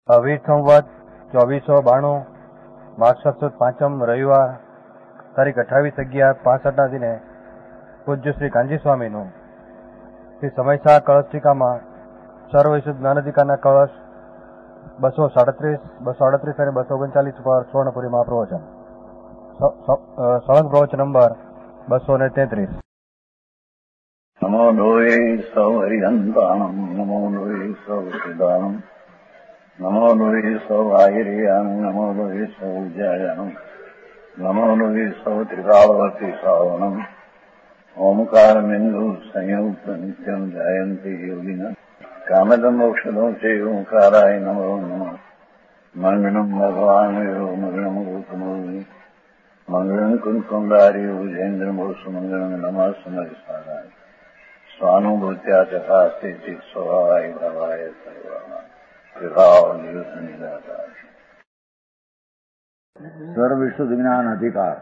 અવિર સંવત 2492 માગશર સુદ 5મ રવિવાર તારીખ 28/11/65 દિને પૂજ્ય શ્રી કાંજી સ્વામીનું શ્રી સમયસા કળશ ટીકામાં સર્વવિશુદ્ધ જ્ઞાનાધિકારના કળશ 237, 238 અને 239 પર સ્વર્ણપુરી મહાપ્રવચન. સળંગ પ્રવચન નંબર 233. નમો લોહે સૌ હરિહંતાણમ, નમો લોહે સૌ સિદ્ધાણમ, નમો લોહે સૌ આયર્યાણમ, નમો લોહે સૌ જયાણમ, નમો લોહે સૌ ત્રિકાળવતી શ્રાવણમ. ઓમકાર બિંદુ સંયુક્ત નિત્યમ જયંતિ યોગિના કામદમ મોક્ષદો છે ઓંકારાય નમો નમઃ. મંગળમ ભગવાન મંગળમ ગૌતમોની મંગળમ કુંકુંડારી ઉજેન્દ્ર મોક્ષ મંગળમ નમઃ સમરિસારાય સ્વાનુભૂત્યા ચકાસ્તે ચિત સ્વભાવાય ભાવાય સર્વાના વિભાવ નિયુદ્ધ નિરાકાર. સર્વવિશુદ્ધ જ્ઞાન અધિકાર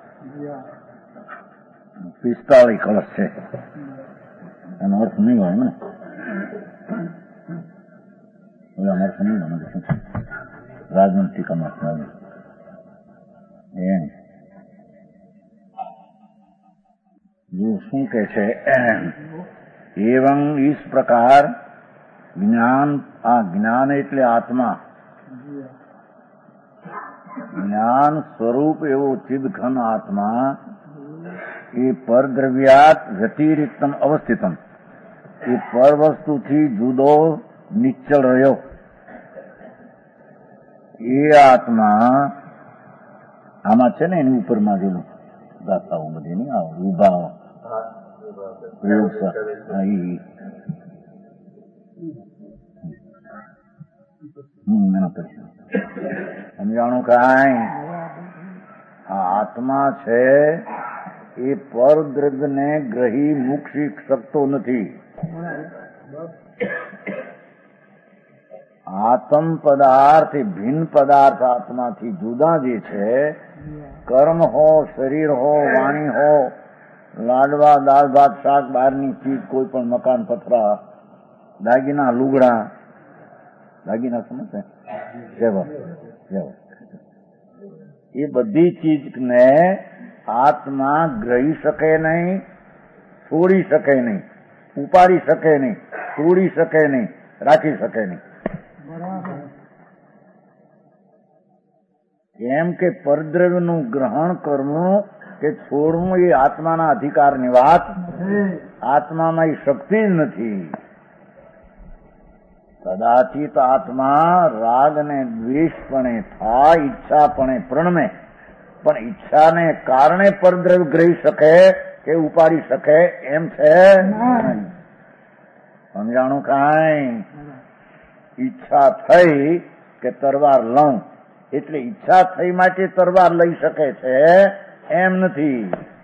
45 કળશ છે. એનો અર્થ નહીં હોય ને, અર્થ નહીં હોય રાજનૈતિકમાં એમ શું કે છે. એવં इस प्रकार જ્ઞાન, આ જ્ઞાન એટલે આત્મા, જ્ઞાન સ્વરૂપ એવો ચિદઘન આત્મા એ પરદ્રવ્યાત વ્યતિરિક્તમ અવસ્થિતમ, એ પર વસ્તુથી જુદો નિશ્ચળ રહ્યો એ આત્મા આમાં છે ને, એની ઉપરમાં જેલું દાતાઓ બધી નહીં આવો વિભાવ સમજાણું કાંઈ. આ આત્મા છે એ પરદ્રવ્યને ગ્રહી મૂકી શકતો નથી. આત્મ પદાર્થ એ ભિન્ન પદાર્થ આત્માથી જુદા જે છે, કર્મ હો, શરીર હો, વાણી હો, લાડવા, દાળ ભાત, શાક, બહારની ચીજ, કોઈ પણ મકાન, પથરા, દાગીના, લુગડા, દાગીના સમજે એ બધી ચીજને આત્મા ગ્રહી શકે નહીં, છોડી શકે નહીં, ઉપાડી શકે નહીં, તોડી શકે નહીં, રાખી શકે નહીં. એમ કે પરદ્રવ્યનું ગ્રહણ કરવું કે છોડવું એ આત્માના અધિકારની વાત, આત્મામાં એ શક્તિ જ નથી. કદાચિત આત્મા રાગ ને દ્વેષપણે થાય, ઈચ્છાપણે પ્રણમે, પણ ઈચ્છાને કારણે પરદ્રવ્ય ગ્રહી શકે કે ઉપાડી શકે એમ છે. સમજાણું કાંઈ. ઈચ્છા થઈ કે તરવાર લઉં એટલે ઈચ્છા થઈ માટે તરવાર લઈ શકે છે એમ નથી,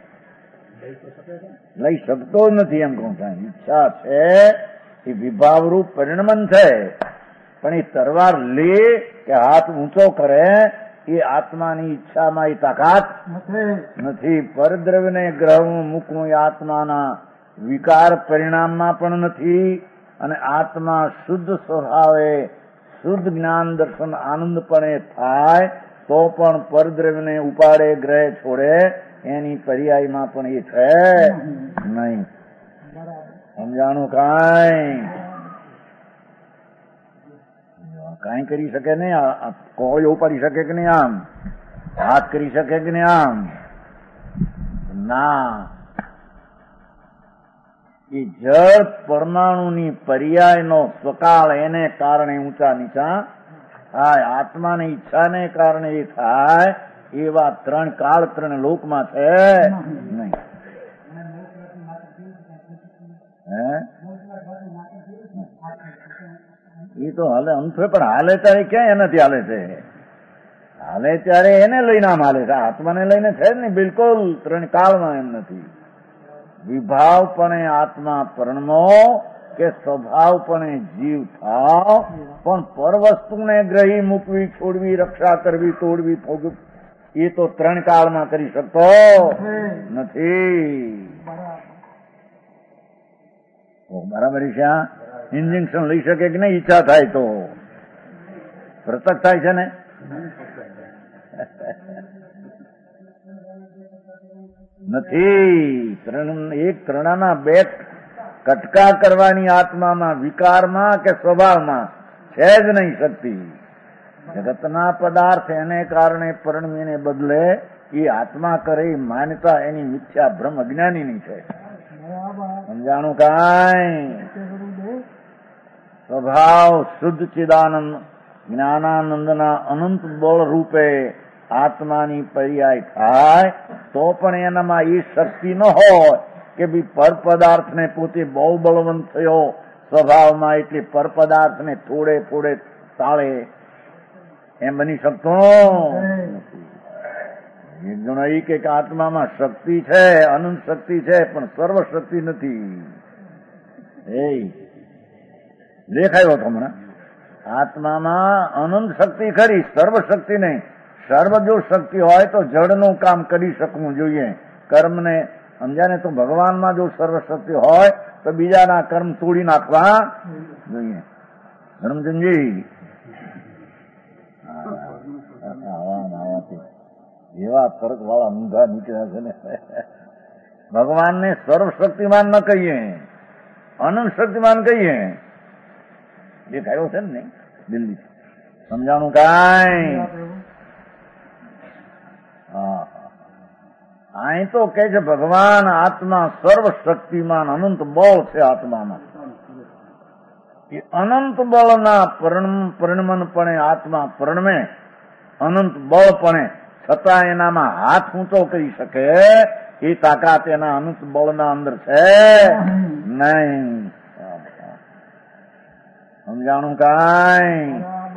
લઈ શકતો નથી એમ કહું છું. ઈચ્છા છે એ વિભાવરૂપ પરિણમન છે, પણ એ તરવાર લે કે હાથ ઊંચો કરે એ આત્માની ઈચ્છામાં એ તાકાત નથી. પરદ્રવ્યને ગ્રહવું મૂકવું એ આત્માના વિકાર પરિણામમાં પણ નથી. અને આત્મા શુદ્ધ સ્વભાવે શુદ્ધ જ્ઞાન દર્શન આનંદપણે થાય તો પણ પરદ્રવ્યને ઉપાડે, ગ્રહે, છોડે એની પર્યાયમાં પણ એ છે નહીં. સમજાણું કાંઈ. કાંઈ કરી શકે નહીં. કોઈ ઉપાડી શકે કે નહીં, આમ હાથ કરી શકે કે નહીં, આમ ના. એ જળ પરમાણુની પર્યાયનો સ્વકાળ એને કારણે ઊંચા નીચા થાય, આત્માને ઈચ્છાને કારણે એ થાય. એવા 3 કાળ 3 લોકમાં છે નહીં. એ તો હાલે અંતે, પણ હાલે ત્યારે ક્યાં એનાથી હાલે છે? હાલે ત્યારે એને લઈને આમ હાલે છે, આત્માને લઈને છે જ નહીં બિલકુલ. 3 કાળમાં એમ નથી. વિભાવપણે આત્મા પરણમો કે સ્વભાવપણે જીવ થાવ, પણ પરવસ્તુને ગ્રહી મૂકવી, છોડવી, રક્ષા કરવી, તોડવી, ભોગવી એ તો 3 કાળમાં કરી શકતો નથી. બરાબર છે. ઇન્જેક્શન લઈ શકે કે નહીં ઈચ્છા થાય તો? પ્રત્યક્ષ થાય છે ને? નથી. એક ત્રણાના બે કટકા કરવાની આત્મામાં, વિકારમાં કે સ્વભાવમાં છે જ નહીં શક્તિ. જગતના પદાર્થ એને કારણે પરિણમીને બદલે એ આત્મા કરે એ માન્યતા એની મિથ્યા ભ્રમ અજ્ઞાનીની છે. સમજાણું કાંઈ? સ્વભાવ શુદ્ધ ચિદાનંદ જ્ઞાનાનંદના અનંત બળ રૂપે આત્માની પર્યાય થાય તો પણ એનામાં એ શક્તિ ન હોય કે ભાઈ પરપદાર્થને પોતે બહુ બળવંત થયો સ્વભાવમાં, એટલે પરપદાર્થને થોડે થોડે તાળે, એમ બની શકતો નથી. એક જણો એ કે આત્મામાં શક્તિ છે, અનંત શક્તિ છે, પણ સર્વ શક્તિ નથી. એ દેખાયો હતો હમણાં. આત્મામાં અનંત શક્તિ ખરી, સર્વ શક્તિ નહીં. સર્વ જો શક્તિ હોય તો જળનું કામ કરી શકવું જોઈએ. કર્મને સમજ્યા તો ભગવાનમાં જો સર્વ શક્તિ હોય તો બીજાના કર્મ તોડી નાખવા જોઈએ. ધર્મચંદજી એવા તર્ક વાળા ઊંધા નીકળ્યા છે ને. ભગવાનને સર્વશક્તિમાન ન કહીએ, અનંત શક્તિમાન કહીએ. દેખાયો છે ને દિલ્હી? સમજાણું કાંઈ? અહીં તો કે છે ભગવાન આત્મા સર્વશક્તિમાન, અનંત બળ છે આત્મામાં. એ અનંત બળના પરિણમનપણે આત્મા પરિણમે, અનંત બળપણે, છતાં એનામાં હાથ ઊંચો કરી શકે એ તાકાત એના અનંત બળના અંદર છે નહીં. સમજાણું કાંઈ?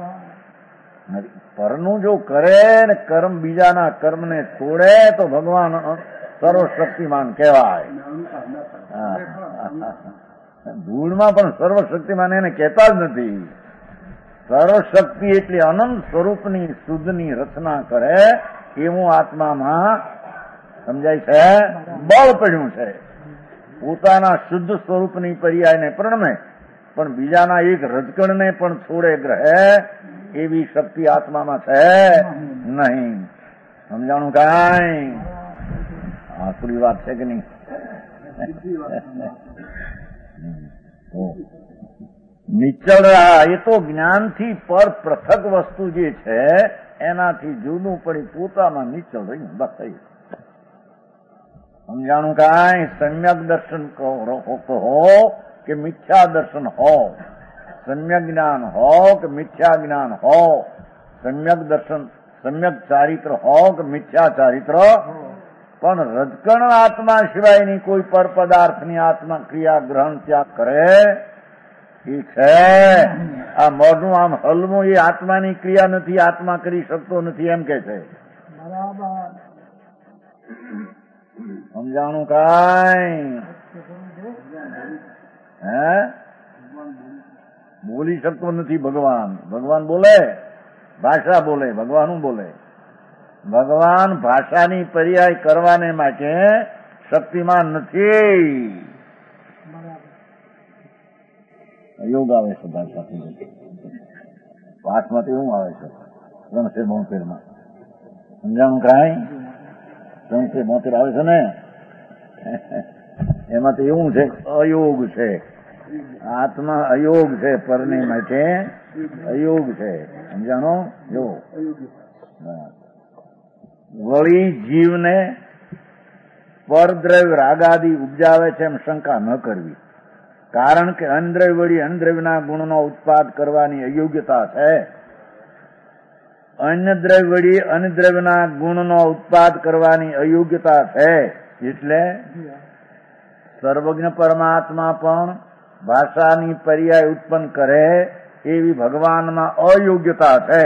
પરનું જો કરે ને કર્મ બીજાના કર્મને તોડે તો ભગવાન સર્વશક્તિમાન કહેવાય. ધૂળમાં પણ સર્વશક્તિમાન એને કહેતા જ નથી. સર્વશક્તિ એટલે અનંત સ્વરૂપની શુદ્ધની રચના કરે એવું આત્મામાં સમજાય છે, બળ પડ્યું છે. પોતાના શુદ્ધ સ્વરૂપની પર્યાયને પ્રણમે પણ બીજાના એક રજકણને પણ છોડે ગ્રહે એવી શક્તિ આત્મામાં છે નહીં. સમજાણું કાંઈ? આખરી વાત છે કે નહીં? નિશ્ચળ એ તો જ્ઞાનથી પર પૃથક વસ્તુ જે છે એનાથી જુદું પડી પોતામાં નિશ્ચળ રહ્યું. બસ થઈ. સમજાણું કાંઈ? સમ્યક દર્શન હો કે મિથ્યા દર્શન હો, સમ્યક જ્ઞાન હો કે મિથ્યા જ્ઞાન હો, સમ્યક દર્શન, સમ્યક ચારિત્ર હો કે મિથ્યા ચારિત્ર, પણ રજકણ આત્મા સિવાયની કોઈ પર પદાર્થની આત્મા ક્રિયા ગ્રહણ ત્યાગ કરે એ છે. આ મોઢું આમ હલવું એ આત્માની ક્રિયા નથી, આત્મા કરી શકતો નથી એમ કે છે. સમજાણું કાંઈ? હે? બોલી શકતો નથી ભગવાન. ભગવાન બોલે, ભાષા બોલે, ભગવાન બોલે. ભગવાન ભાષાની પર્યાય કરવાને માટે શક્તિમાન નથી. યોગ આવે છે ભાષાથી, પાઠમાં તો એવું આવે છે 372માં. સમજાણું કાંઈ? 372 આવે છે ને, એમાં તો એવું છે અયોગ છે. આત્મા અયોગ છે, પરને માટે અયોગ છે. સમજાણો? જો વળી જીવને પરદ્રવ્ય રાગાદી ઉપજાવે છે એમ શંકા ન કરવી. કારણ કે અનદ્રવ્ય વળી અનદ્રવ્યના ગુણનો ઉત્પાદ કરવાની અયોગ્યતા છે. અન્ય દ્રવ્ય વળી અનદ્રવ્યના ગુણનો ઉત્પાદ કરવાની અયોગ્યતા છે. એટલે સર્વજ્ઞ પરમાત્મા પણ ભાષાની પર્યાય ઉત્પન્ન કરે એવી ભગવાનમાં અયોગ્યતા છે.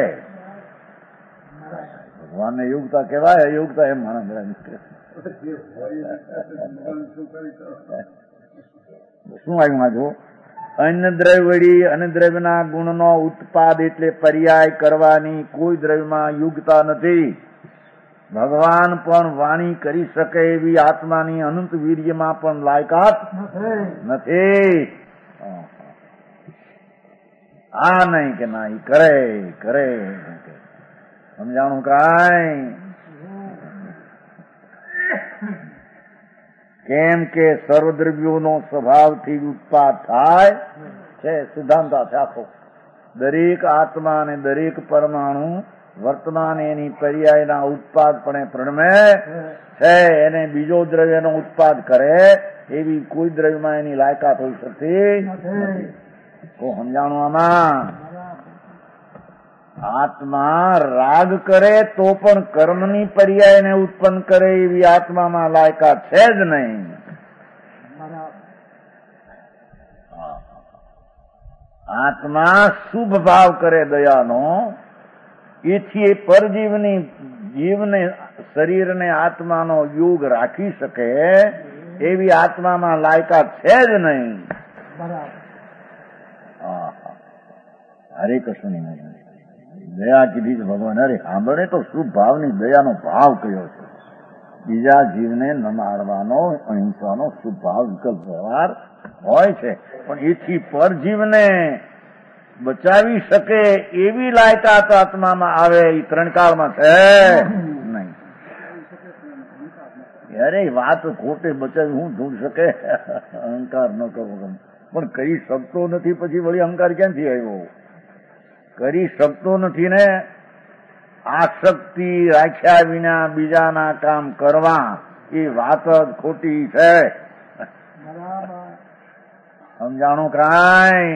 ભગવાનને યોગ્યતા કહેવાય, અયોગ્યતા એમ માણસ શું આવ્યું? આ જો અન્ય દ્રવ્ય વળી અને દ્રવ્યના ગુણનો ઉત્પાદ એટલે પર્યાય કરવાની કોઈ દ્રવ્યમાં યોગ્યતા નથી. ભગવાન પણ વાણી કરી શકે એવી આત્માની અનંત વીર્યમાં પણ લાયકાત નથી. આ નહીં કે ના, એ કરે કરે સમજાણું કાંઈ? કેમ કે સર્વદ્રવ્યોનો સ્વભાવથી ઉત્પાદ થાય છે. સિદ્ધાંત છે આખો. દરેક આત્મા અને દરેક પરમાણુ વર્તમાન એની પર્યાયના ઉત્પાદપણે પ્રણમે છે. એને બીજો દ્રવ્યનો ઉત્પાદ કરે એવી કોઈ દ્રવ્યમાં એની લાયકાત હોઈ શકતી નથી. તો સમજાણું આમાં? આત્મા રાગ કરે તો પણ કર્મની પર્યાયને ઉત્પન્ન કરે એવી આત્મામાં લાયકાત છે જ નહીં. આત્મા શુભ ભાવ કરે દયાનો, એથી એ પરજીવની જીવને શરીરને આત્માનો યોગ રાખી શકે એવી આત્મામાં લાયકાત છે જ નહીં. હરે કૃષ્ણ દયા કીધી છે ભગવાન. અરે સાંભળે તો શુભ ભાવની દયાનો ભાવ કયો છે. બીજા જીવને ન મારવાનો, અહિંસાનો શુભ ભાવ વિકલ્પ વ્યવહાર હોય છે, પણ એથી પરજીવને બચાવી શકે એવી લાયકાત આત્મામાં આવે એ ત્રણ કાળમાં છે નહીં. અરે વાત ખોટે બચાવી હું જોઈ શકે? અહંકાર ન કરવો પણ કરી શકતો નથી, પછી વળી અહંકાર ક્યાંથી આવ્યો? કરી શકતો નથી ને. આસક્તિ રાખ્યા વિના બીજાના કામ કરવા એ વાત જ ખોટી છે. સમજાણું કાંઈ?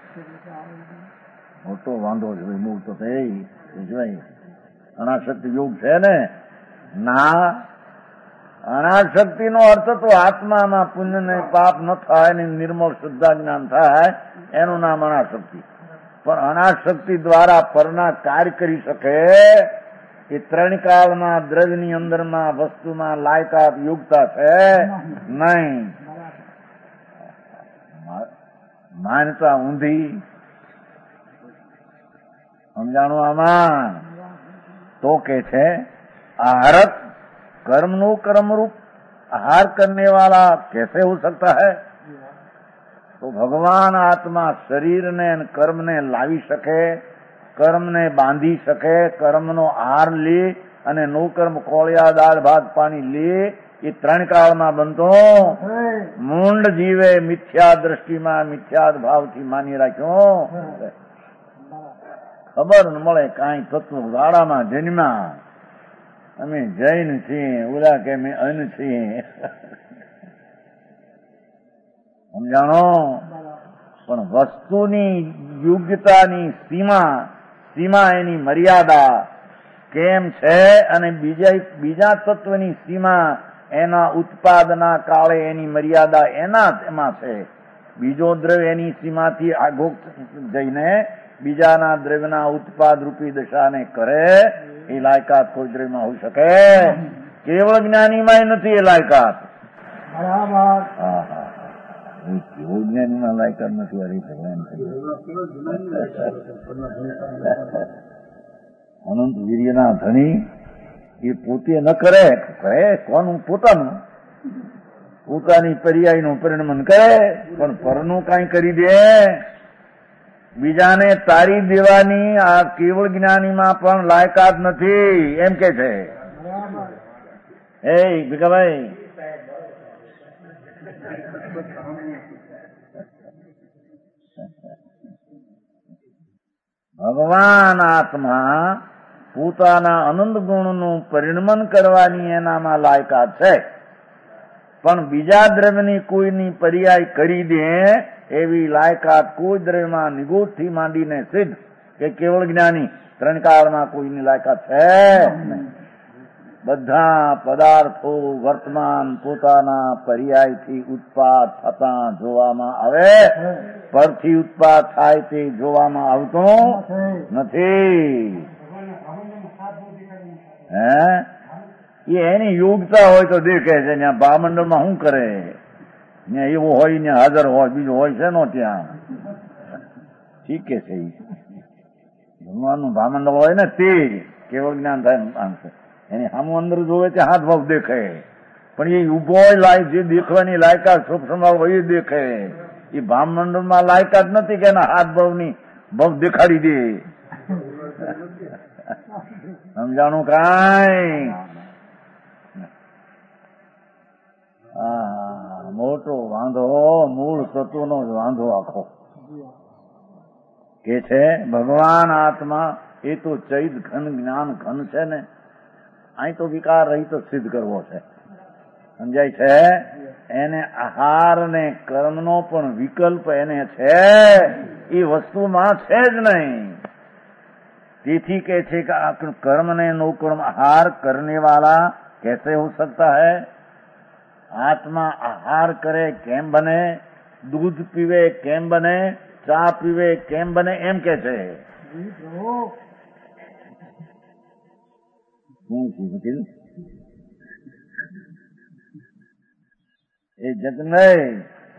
મોટો વાંધો જોઈ મૂળ તો જોઈ અનાશક્તિ યોગ છે ને. ના, અનાશક્તિ નો અર્થ તો આત્મામાં પુણ્ય ને પાપ ન થાય ને નિર્મળ શુદ્ધા જ્ઞાન થાય એનું નામ અનાશક્તિ. પણ અનાશક્તિ દ્વારા પરના કાર્ય કરી શકે એ ત્રણ કાળમાં દ્રવ્યની અંદરમાં વસ્તુમાં લાયકાત યોગતા છે નહીં. માન્યતા ઊંધી. સમજાણું આમાં? તો કે છે आहारक कर्मनु कर्म रूप आहार करने वाला कैसे हो सकता है? तो भगवान आत्मा शरीर ने कर्म ने लावी सके, कर्म ने बांधी सके, कर्म नो आहार લે અને નો કર્મ કોળિયા દાળ ભાત પાણી લે એ ત્રણ કાળમાં બનતો મૂંડ જીવે મિથ્યા દ્રષ્ટિમાં મિથ્યા ભાવથી માની રાખ્યો. ખબર ન મળે કાંઈ તત્વ ગાળામાં જન્મા અમે જૈન છીએ, ઓલા કે અમે અન છીએ. સમજાણો? પણ વસ્તુની યોગ્યતાની સીમા એની મર્યાદા કેમ છે અને બીજા તત્વની સીમા એના ઉત્પાદના કાળે એની મર્યાદા એમાં છે. બીજો દ્રવ્ય એની સીમાથી આગો જઈને બીજાના દ્રવ્યના ઉત્પાદ રૂપી દશાને કરે એ લાયકાત કોઈ દ્રવ્યમાં હોઈ શકે? કેવળ જ્ઞાનીમાં નથી એ લાયકાત. કેવળ જ્ઞાનીમાં લાયકાત નથી. હરી ભગવાન અનંત વીર્યના ધણી એ પોતે ન કરે કોનું? પોતાની પર્યાયનું પરિણમન કરે પણ પરનું કાંઈ કરી દે. બીજાને તારી દેવાની આ કેવળ જ્ઞાનીમાં પણ લાયકાત નથી એમ કે છે. એ ભીખાભાઈ ભગવાન આત્મા પોતાના અનંત ગુણનું પરિણમન કરવાની એનામાં લાયકાત છે, પણ બીજા દ્રવ્યની કોઈની પર્યાય કરી દે એવી લાયકાત કોઈ દ્રવ્યમાં નિગોઠથી માંડીને સિદ્ધ કે કેવળ જ્ઞાની ત્રણ કાળમાં કોઈની લાયકાત છે નહીં. બધા પદાર્થો વર્તમાન પોતાના પર્યાયથી ઉત્પાદ થતા જોવામાં આવે, પરથી ઉત્પાદ થાય તે જોવામાં આવતો નથી. એની યોગ્યતા હોય તો દેખે છે. ત્યાં ભામંડળમાં શું કરે? ત્યાં એવું હોય ને હાજર હોય, બીજું હોય છે નો ત્યાં. ઠીક છે. ભગવાનનું ભામંડળ હોય ને તે કેવળ જ્ઞાન થાય. એની સામું અંદર જોવે તે હાથ ભાવ દેખે, પણ એ ઉભો હોય જે દેખવાની લાયકાત શુભ સંભાવ હોય એ દેખે. એ ભામંડળમાં લાયકાત નથી કે એના હાથ ભાવની ભગ દેખાડી દે. સમજાણું કાંઈ? મોટો વાંધો, મૂળ તત્વનો જ વાંધો આખો. કે છે ભગવાન આત્મા એ તો ચૈત ઘન જ્ઞાન ઘન છે ને, અહીં તો વિકાર રહિત સિદ્ધ કરવો છે. સમજાય છે? એને આહાર ને કર્મનો પણ વિકલ્પ એને છે, એ વસ્તુમાં છે જ નહીં. તેથી કે છે કે कर्म ने नो कर्म आहार करने वाला कैसे हो सकता है? आत्मा आहार करे केम बने? दूध पीवे केम बने? ચા પીવે કેમ બને? એમ કે છે. એ જગ નહીં,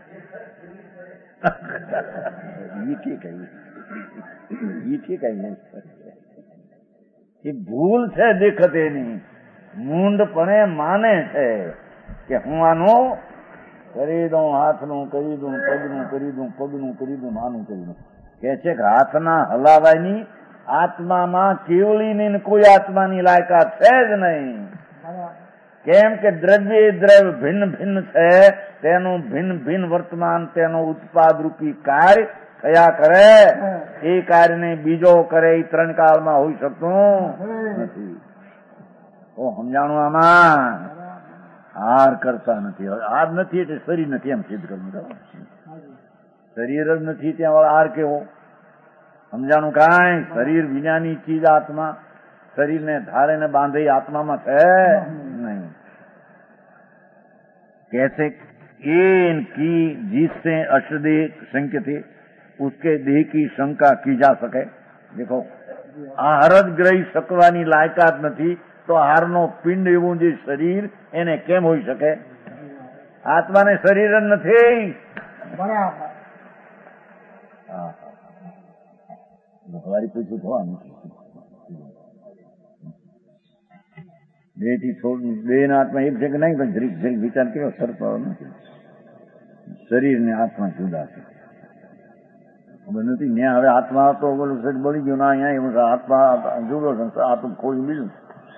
એ ભૂલ છે દેખત એની. મૂંડપણે માને છે કે હું આનું કરી દઉં, હાથનું કરી દઉં, પગનું કરી દઉં, પગનું કરી દઉં, આનું કરી દઉં. કે છે કે હાથના હલાવાની આત્મામાં કેવલીની કોઈ આત્માની લાયકાત છે જ નહીં. કેમ કે દ્રવ્ય દ્રવ્ય ભિન્ન ભિન્ન છે, તેનું ભિન્ન ભિન્ન વર્તમાન તેનો ઉત્પાદ રૂપી કાર્ય થયા કરે. એ કાર્યને બીજો કરે એ ત્રણ કાળમાં હોઈ શકતું નથી. ઓ સમજાણું આમાં? હાર કરતા નથી. હાર નથી એટલે શરીર નથી એમ સિદ્ધ કરવું. શરીર જ નથી ત્યાં વાળા હાર કેવો? સમજાણું કાંઈ? શરીર વિનાની ચીજ આત્મા, શરીરને ધારે ને બાંધે આત્મામાં છે નહીં. कैसे एन की जिससे अष्टदेह शंक्य थे उसके देह की शंका की जा सके. देखो આહાર જ ગ્રહી શકવાની લાયકાત નથી તો આહારનો પિંડ એવું જે શરીર એને કેમ હોઈ શકે? આત્માને શરીર જ નથી. બરાબર પૂછું થવાનું બે થી થોડું બે ના આત્મા એક છે કે નહીં? પણ જરીક જરીક વિચાર કેવો સરપાવો નથી. શરીર ને આત્મા જુદા છે. ખબર નથી ને હવે આત્મા તો બોલું શરીર બળી ગયું ના અહીંયા એવું આત્મા જુદો છે. આ તો ખોઈ બીજું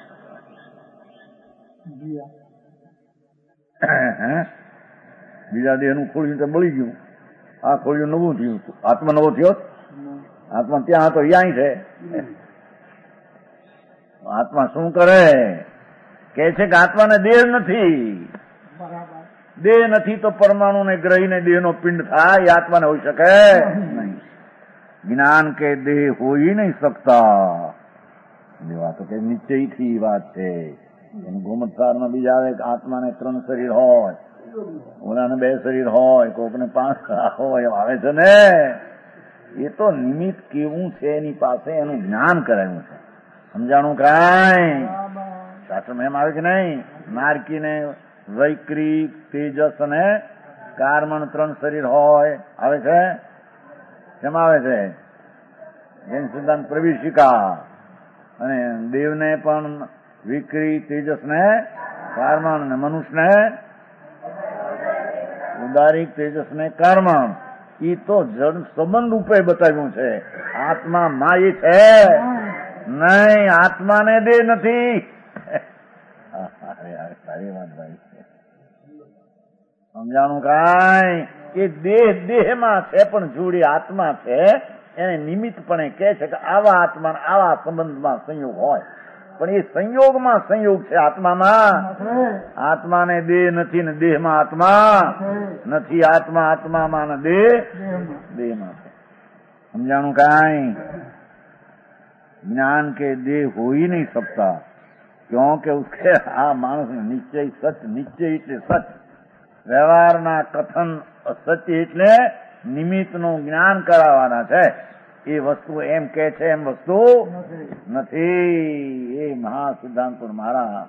બીજા દેહ નું ખોળ્યું તો બળી ગયું, આ ખોળ્યું નવું થયું. આત્મા નવો થયો? આત્મા ત્યાં હતો અહીંયા છે. આત્મા શું કરે? કે છે કે આત્માને દેહ નથી. દેહ નથી તો પરમાણુ ને ગ્રહીને દેહનો પિંડ થાય, એ આત્માને હોઈ શકે નહીં. જ્ઞાન કે દેહ હોઈ નહીં શકતા. આ તો કે નિશ્ચયથી વાત છે. ગોમતસારમાં બીજા આવે કે આત્માને 3 શરીર હોય, ઓલાને 2 શરીર હોય, કોકને 5 હોય, આવે છે ને. એ તો નિમિત્ત કેવું છે એની પાસે એનું જ્ઞાન કરાયું છે. સમજાણું કાંઈ? શાસ્ત્રમાં એમ આવે કે નહીં? નારકીને વૈક્રિક, તેજસ અને કાર્મણ 3 શરીર હોય. આવે છે? કેમ આવે છે? જૈન સિદ્ધાંત પ્રવેશિકા. અને દેવને પણ વિક્રી, તેજસ ને કાર્મણ, ને મનુષ્યને ઉદારિક, તેજસ ને કાર્મણ. એ તો જડ સંબંધ રૂપે બતાવ્યું છે. આત્મા માય છે નહીં. આત્માને દેહ નથી. સારી વાત ભાઈ. સમજાણું કાંઈ? કે દેહ દેહમાં છે પણ જોડી આત્મા છે. એને નિમિત્તપણે કહે છે કે આવા આત્મા આવા સંબંધમાં સંયોગ હોય. પણ એ સંયોગમાં સંયોગ છે આત્મામાં. આત્માને દેહ નથી ને દેહમાં આત્મા નથી. આત્મા આત્મામાં ને દેહ દેહમાં છે. સમજાણું કાંઈ? ज्ञान के देह हो ही नहीं सकता क्योंकि उसके आ मानस निश्चय सच, निश्चय એટલે સચ, વ્યવહારના કથન અસત્ય એટલે નિમિત્તનું જ્ઞાન કરાવવાના છે. એ વસ્તુ એમ કે છે એમ વસ્તુ નથી. એ મહા સિદ્ધાંત મારા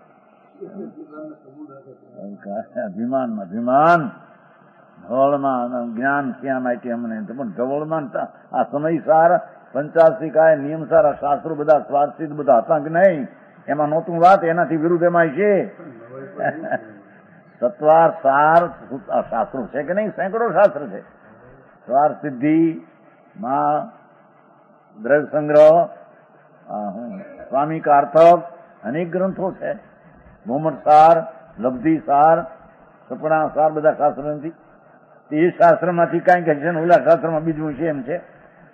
અભિમાનમાં અભિમાન ધવળમાં જ્ઞાન ક્યાં માટે અમને પણ ધવળમાં આ સમયસાર 85 કાય નિયમસાર શાસ્ત્રો બધા સ્વાર્થિત બધા હતા કે નહીં? એમાં નહોતું વાત, એનાથી વિરુદ્ધ એમાં છે. સત્વાર સાર શાસ્ત્રો છે કે નહીં? સેંકડો શાસ્ત્ર છે. સ્વાર સિદ્ધિ માં દ્રવ્ય સંગ્રહ, સ્વામી કાર્થક, અનેક ગ્રંથો છે. મોહમ્મદ સાર, લબ્ધી સાર, સપના સાર, બધા શાસ્ત્ર નથી. એ શાસ્ત્રમાંથી કાંઈક છે ને ઓલા શાસ્ત્રમાં બીજું છે એમ છે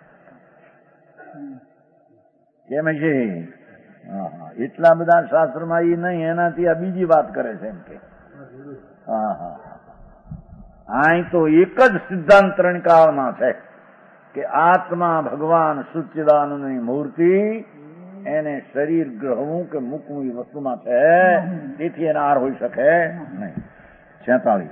કેમ છે? એટલા બધા શાસ્ત્રમાં એ નહીં, એનાથી આ બીજી વાત કરે છે એમ કે. અહીં તો એક જ સિદ્ધાંત ત્રણકાળમાં છે કે આત્મા ભગવાન સચ્ચિદાનંદની મૂર્તિ, એને શરીર ગ્રહવું કે મૂકવું એ વસ્તુમાં છે, તેથી એને આર હોઈ શકે નહીં. 46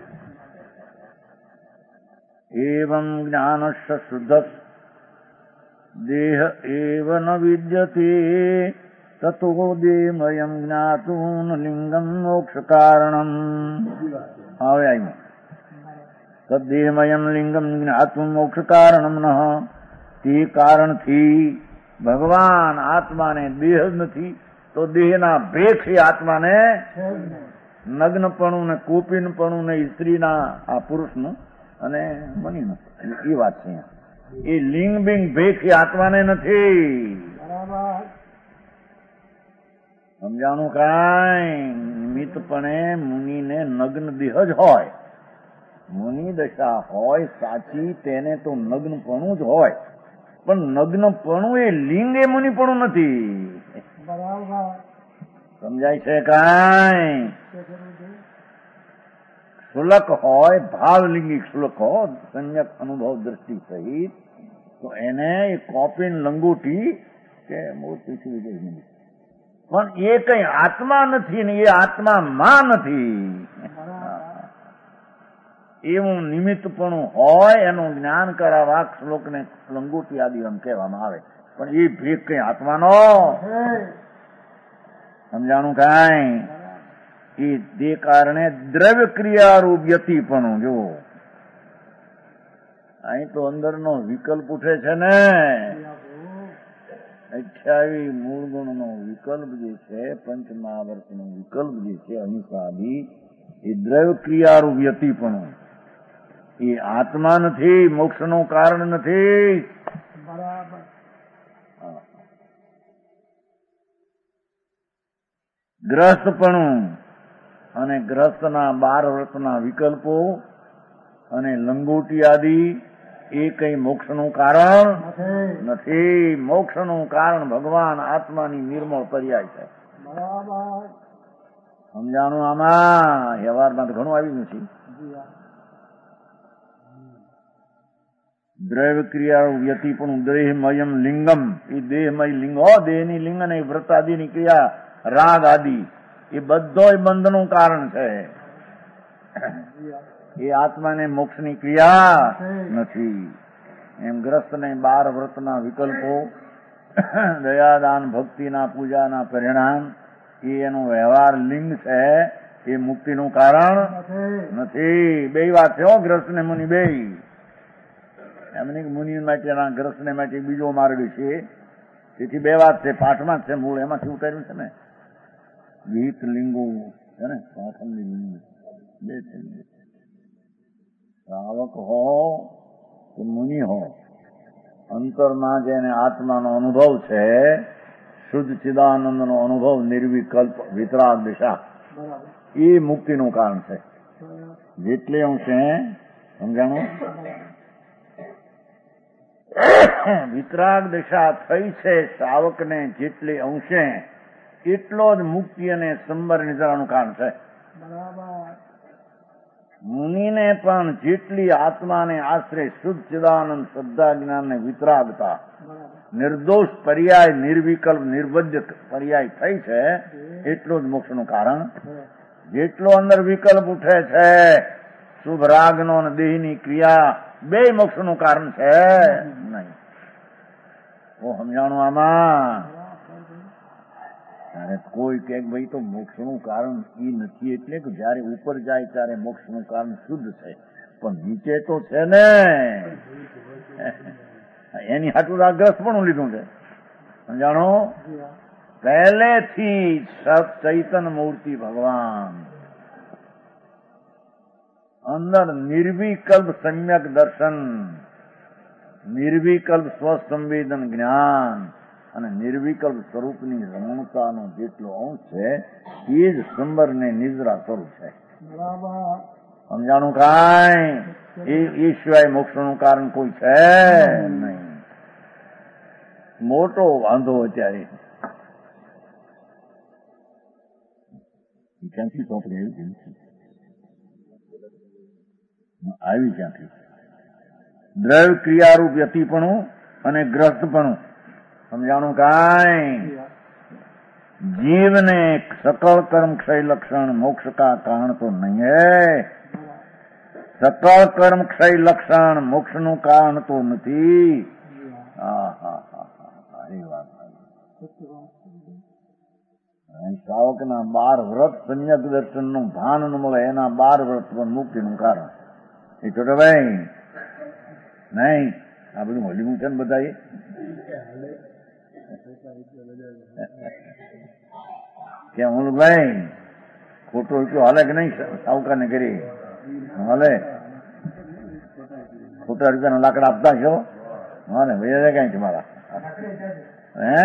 એવં જ્ઞાનસ્ય શુદ્ધ દેહ એવ ન વિદ્યતે તતો દેહમયં જ્ઞાતું લિંગમ મોક્ષ કારણમ. હવે આવ્યું તદ્દેહમયં લિંગમ જ્ઞાતું મોક્ષ કારણમ ન. તે કારણથી ભગવાન આત્માને દેહ નથી, તો દેહના ભેખથી આત્માને નગ્નપણું ને કુપીનપણું ને સ્ત્રીના આ પુરુષનું અને મનીનું, એ વાત છે. એ લિંગ બિંગ ભેખથી આત્માને નથી. સમજાણું? કાંઈ નિમિત્તપણે મુનિને નગ્ન દેહ જ હોય. મુનિ દશા હોય સાચી, તેને તો નગ્નપણું જ હોય, પણ નગ્નપણું એ લિંગ એ મુનિપણું નથી. સમજાય છે? કાંઈ શુલક હોય, ભાવલિંગી શુલક હોય, સંયક અનુભવ દ્રષ્ટિ સહિત, તો એને એ કોપીન લંગોટી કે મૂર્તિ પણ એ કઈ આત્મા નથી ને એ આત્મામાં નથી. એવું નિમિત્તપણું હોય એનું જ્ઞાન કરાવવા શ્લોકને લંગોટી આદિ એમ કહેવામાં આવે, પણ એ ભેગ કઈ આત્માનો. સમજાણું? કાંઈ એ તે કારણે દ્રવ્ય ક્રિયારૂપ યતિપણું. જો અહીં તો અંદરનો વિકલ્પ ઉઠે છે ને, 28 મૂળ ગુણનો વિકલ્પ જે છે, પંચમહાવર્તનો વિકલ્પ જે છે, અહિંસાદી, એ દ્રવ્ય ક્રિયારૂપ યતિપણું એ આત્મા નથી, મોક્ષનું કારણ નથી. ગ્રસ્તપણું અને ગ્રસ્તના 12 વ્રતના વિકલ્પો અને લંગોટી આદિ એ કઈ મોક્ષનું કારણ નથી. મોક્ષનું કારણ ભગવાન આત્માની નિર્મળ પર્યાય છે. સમજાણું? આમાં વ્યવહારમાં તો ઘણું આવી ગયું છે. દ્રવ્ય ક્રિયા વ્યતિ પણ દેહમયમ લિંગમ, એ દેહમય લિંગ હો, દેહની લિંગ અને વ્રત આદિની ક્રિયા, રાગ આદિ, એ બધો બંધનું કારણ છે. એ આત્માને મોક્ષની ક્રિયા નથી. એમ ગ્રસ્તને 12 વ્રતના વિકલ્પો, દયાદાન ભક્તિના પૂજાના પરિણામ, એ એનો વ્યવહાર લિંગ છે, એ મુક્તિનું કારણ નથી. બે વાત છે હો, ગ્રસ્ત ને મુનિ બે. એમની મુનિ માટેના ગ્રસ્તને માટે બીજો માર્ગ છે. તેથી બે વાત છે, પાઠમાં જ છે, મૂળ એમાંથી ઉતાર્યું છે ને. ગીત લિંગો છે ને, પાઠમની લિંગ બે છે. શ્રાવક હો કે મુનિ હો, અંતરમાં જેને આત્માનો અનુભવ છે, શુદ્ધ ચિદાનંદનો અનુભવ, નિર્વિકલ્પ વિતરાગ દિશા, એ મુક્તિનું કારણ છે. જેટલે અંશે સમજાણું? વિતરાગ દિશા થઈ છે શ્રાવકને જેટલે અંશે, એટલો જ મુક્તિ અને સંબર નિદ્રાનું કારણ છે. મુનિને પણ જેટલી આત્માને આશરે શુદ્ધ ચિદાનંદ શ્રદ્ધા જ્ઞાન ને વિતરાગતા, નિર્દોષ પર્યાય, નિર્વિકલ્પ નિર્વજ્ય પર્યાય થઈ છે, એટલું જ મોક્ષનું કારણ. જેટલો અંદર વિકલ્પ ઉઠે છે, શુભ રાગનો અને દેહની ક્રિયા, બે મોક્ષનું કારણ છે નહીં. ઓ સમજાણું? આમાં કોઈ કે ભાઈ તો મોક્ષનું કારણ એ નથી, એટલે કે જયારે ઉપર જાય ત્યારે મોક્ષનું કારણ શુદ્ધ છે, પણ નીચે તો છે ને, એની હાટું ગ્રસ્ત પણ લીધું છે. સમજાણો? પહેલેથી ચૈતન મૂર્તિ ભગવાન અંદર નિર્વિકલ્પ સમ્યક દર્શન, નિર્વિકલ્પ સ્વસંવેદન જ્ઞાન અને નિર્વિકલ્પ સ્વરૂપની રમણતાનો જેટલો અંશ છે એ જ સંબર ને નિદ્રા સ્વરૂપ છે. સમજાણું કાંઈ? એ સિવાય મોક્ષનું કારણ કોઈ છે નહીં. મોટો વાંધો અત્યારે ક્યાંથી ચોપડી આવી ક્યાંથી? દ્રવ્ય ક્રિયારૂપ યતિપણું અને ગ્રસ્તપણું. સમજાણું કાંઈ? जीव ने सकल कर्म क्षय लक्षण मोक्ष का कारण तो नहीं है. सकल कर्म क्षय लक्षण मोक्ष નું કારણ તો નથી. શ્રાવકના 12 વ્રત સમ્યક દર્શનનું ભાન ન મળે એના 12 વ્રત પણ મુક્તિનું કારણ. એ છોટાભાઈ નહીં આ બધું હોલીવું છે ને બધા કે હું ભાઈ ખોટો રૂપિયો હાલે કે નહીં? સાવકાર ને કરી હાલે? ખોટા રૂપિયાના લાકડા આપતા છો? હાલે ભાઈ કઈ તમારા હે?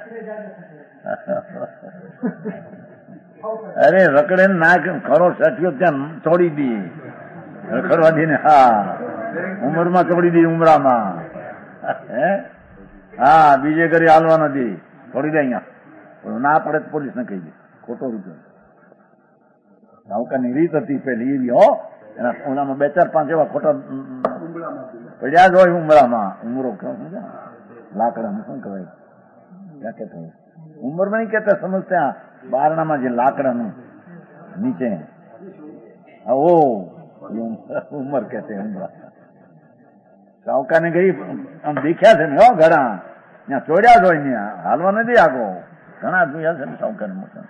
અરે રખડે નાક ખરો સઠ્યો ત્યાં છોડી દી રખડવા દઈને. હા ઉમરમાં છોડી દી ઉમરામાં. હે હા બીજે કરી હાલવા નથી છોડી દે. અહીંયા ના પડે તો પોલીસ ને કહી દે ખોટો રૂપિયો. સાવકારની રીત હતી પેલી એવી હો. એના ઓલામાં 2 4 5 એવા ખોટા પડ્યા જ હોય ઉમરામાં. ઉમરો લાકડાનું શું કહેવાય? ક્યાં કે ઉંમરમાં નહીં કેતા સમજતા બારણામાં જે લાકડાનું નીચે ઓ ઉંમર કે ઉમરા. સાવકાને ગઈ આમ દેખ્યા છે ને હો ઘણા ત્યાં ચોડ્યા જ હોય ને હાલવા નથી આગો. ઘણા જોયા છે ને સાવકાને મોટા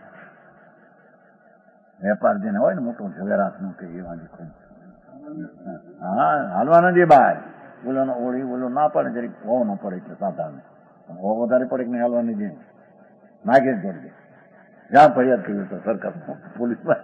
વેપાર જેને હોય ને મોટો ઝવેરાત નું કે એવા હા હાલવા નથી બહાર. બોલો ઓળી બોલો ના પડે જરીક હો ન પડે એટલે સાધારણ હો વધારે પડે કે નહીં હાલવા નથી નાગે જ જોડી દે. જ્યાં ફરિયાદ કરી તો સરકાર પોલીસમાં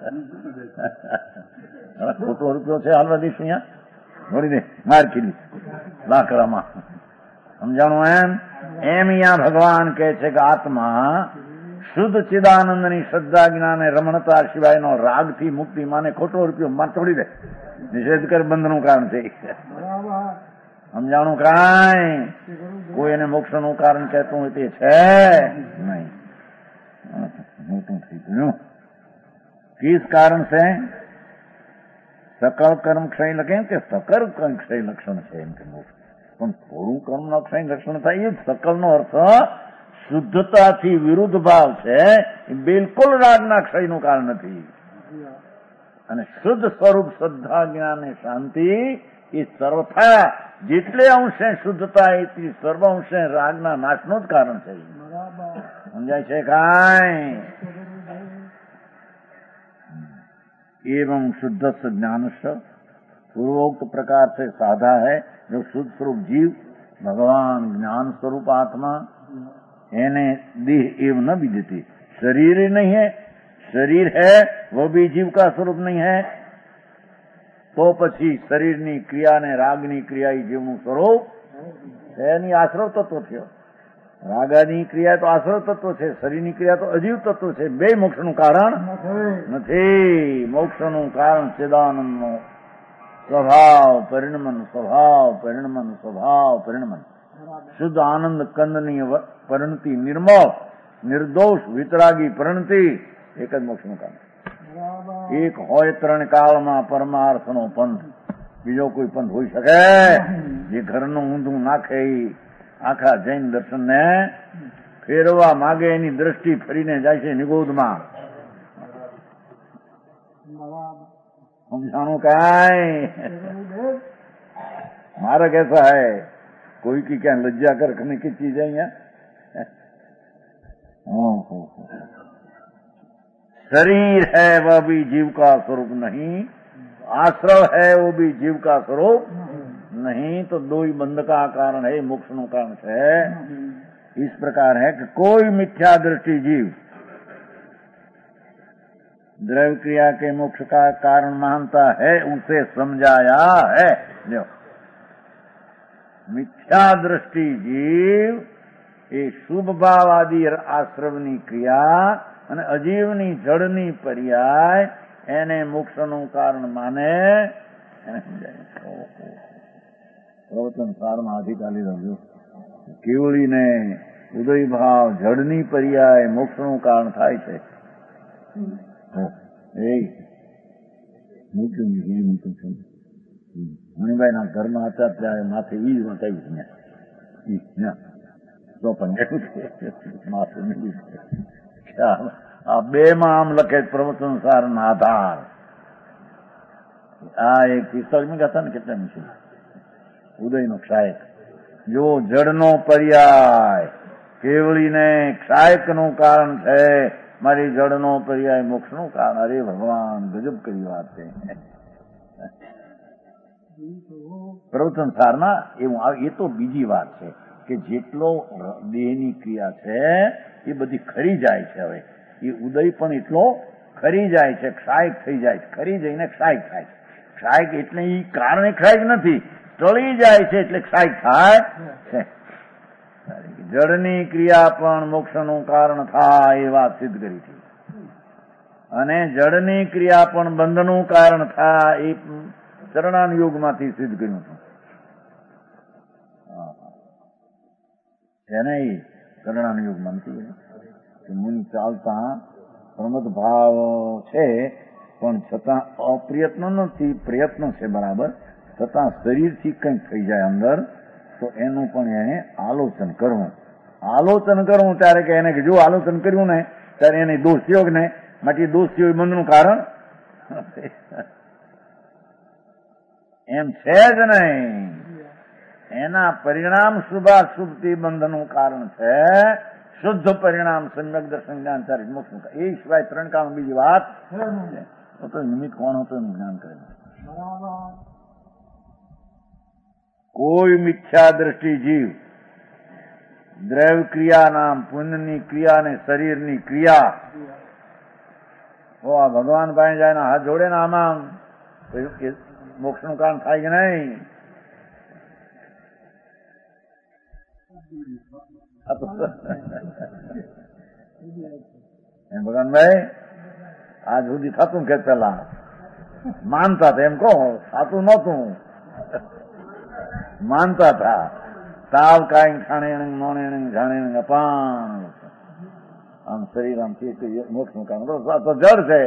ખોટો રૂપિયો છે હાલવા દઈશું અહીંયા જોડી દે માર ખીલી લાકડામાં. સમજાણું? એમ અહીંયા ભગવાન કહે છે કે આત્મા શુદ્ધ ચિદાનંદની શ્રદ્ધા જ્ઞાન રમણતા સિવાયનો રાગથી મુક્તિ માને ખોટો રૂપિયો માર છોડી દે. નિષેધ કર બંધનું કારણ છે. સમજાણું કાંઈ? કોઈ એને મોક્ષનું કારણ કહેતું હોય તે છે નહીં. મોટું થઈ ગયું. किस कारण से? सकल कर्म क्षय लगे કે સકલ કર્મ ક્ષય લક્ષણ છે એમ કે મોક્ષ. પણ થોડું કર્મનો ક્ષય લક્ષણ થાય એ સકલનો અર્થ શુદ્ધતાથી વિરુદ્ધ ભાવ છે. એ બિલકુલ રાગના ક્ષયનું કારણ નથી. અને શુદ્ધ સ્વરૂપ શ્રદ્ધા જ્ઞાન અને શાંતિ એ સર્વથા જેટલે અંશે શુદ્ધતા એટલી સર્વ અંશે રાગના નાશનું જ કારણ છે. સમજાય છે કાંઈ? एवं शुद्ध ज्ञान पूर्वोक्त प्रकार से साधा है जो शुद्ध स्वरूप जीव भगवान ज्ञान स्वरूप आत्मा एने देह एवं न विदिति. शरीर नहीं है, शरीर है वो भी जीव का स्वरूप नहीं है. तो પછી શરીરની ક્રિયા ને રાગની ક્રિયા એ જીવનું સ્વરૂપ છે. એની આશ્રવ તત્વ થયો. રાગાની ક્રિયા તો આશ્રવ તત્વ છે, શરીરની ક્રિયા તો અજીવ તત્વ છે. બે મોક્ષનું કારણ નથી. મોક્ષનું કારણ ચિદાનંદનો સ્વભાવ પરિણમન, સ્વભાવ પરિણમન, સ્વભાવ પરિણમન. શુદ્ધ આનંદ કંદની પરિણતિ, નિર્મળ નિર્દોષ વિતરાગી પરિણતિ એક જ મોક્ષનું કારણ. એક હોય 3 કાળમાં પરમાર્થનો પંથ, બીજો કોઈ પંથ હોઈ શકે? જે ઘરનું ઊંધું નાખે આખા જૈન દર્શન ને ફેરવા માગે એની દ્રષ્ટિ ફરીને જાય છે નિગોદમાં. સમજાણું કાંઈ? મારા कैसा है कोई की क्या लज्जा कर रखने की चीज है यहाँ? शरीर है वह भी जीव का स्वरूप नहीं, आश्रव है वो भी जीव का स्वरूप नहीं. तो दो ही बंध का कारण है, मोक्ष નું કારણ છે. इस प्रकार है कि कोई मिथ्या दृष्टि जीव द्रव्य क्रिया के मोक्ष का कारण मानता है उसे समझाया है. મિથ્યા દ્રષ્ટિ જીવ એ શુભ ભાવ આદિ આશ્રમની ક્રિયા અને અજીવની જળની પર્યાય એને મોક્ષનું કારણ માને એને સમજાય. પ્રવચન સારમાં અધિકારી રહ્યો કેવળીને ઉદય ભાવ જળની પર્યાય મોક્ષનું કારણ થાય છે. મણિભાઈ ના ઘરમાં હતા ત્યારે માથે ઈ જ વટાવ્યું તો પણ એવું છે માથું આ બે માં આમ લખે પ્રવચન સાર ના આધાર. આ એક 45 હતા ને કેટલા છે ઉદયનો ક્ષાયક. જો જળનો પર્યાય કેવળીને ક્ષાયક નું કારણ છે, મારી જળનો પર્યાય મોક્ષ નું કારણ. અરે ભગવાન ગજબ કરી વાત છે. પ્રવચન સારના એવું આવે. એ તો બીજી વાત છે કે જેટલો દેહની ક્રિયા છે એ બધી ખરી જાય છે. હવે એ ઉદય પણ એટલો ખરી જાય છે, ક્ષાયક થઈ જાય છે, ખરી જઈને ક્ષાયક થાય છે. ક્ષાયક એટલે એ કારણે ક્ષાયક નથી, ટળી જાય છે એટલે ક્ષાયક થાય છે. જળની ક્રિયા પણ મોક્ષનું કારણ થાય એ વાત સિદ્ધ કરી હતી. અને જળની ક્રિયા પણ બંધનું કારણ થાય એ ચરણાનુયોગમાંથી સિદ્ધ કર્યું હતું. એને ચરણાનુયોગમાં નથી મુનિ ચાલતા પ્રમદ ભાવ છે પણ છતાં અપ્રયત્ન નથી, પ્રયત્ન છે બરાબર, છતાં શરીરથી કંઈક થઈ જાય અંદર તો એનું પણ એને આલોચન કરવું. આલોચન કરવું ત્યારે કે એને જો આલોચન કર્યું ને ત્યારે એને દોષયોગ ને માટે દોષયોગ બંધનું કારણ એમ છે જ નહીં. એના પરિણામ શુભાશુભથી બંધનું કારણ છે. શુદ્ધ પરિણામ સમ્યક દર્શન જ્ઞાન ચારિત મોક્ષ. એ સિવાય 3 કામ બીજી વાત તો નિમિત્ત કોણ હતો એનું જ્ઞાન કરે. કોઈ મિથ્યા દ્રષ્ટિ જીવ દ્રવ્ય ક્રિયા નામ પુણ્યની ક્રિયા અને શરીરની ક્રિયા આ ભગવાન પાસે જાય હાથ જોડે ને આમાં મોક્ષનું કારણ થાય કે નહીં? ભગવાનભાઈ આજ સુધી થતું કે પેલા માનતા હતા, એમ કહો થતું નહોતું, માનતા હતા. તાવ કાંઈ ખાણે મોણે જાણે અપાન આમ શરીર આમ મોક્ષનું કામ તો જડ છે.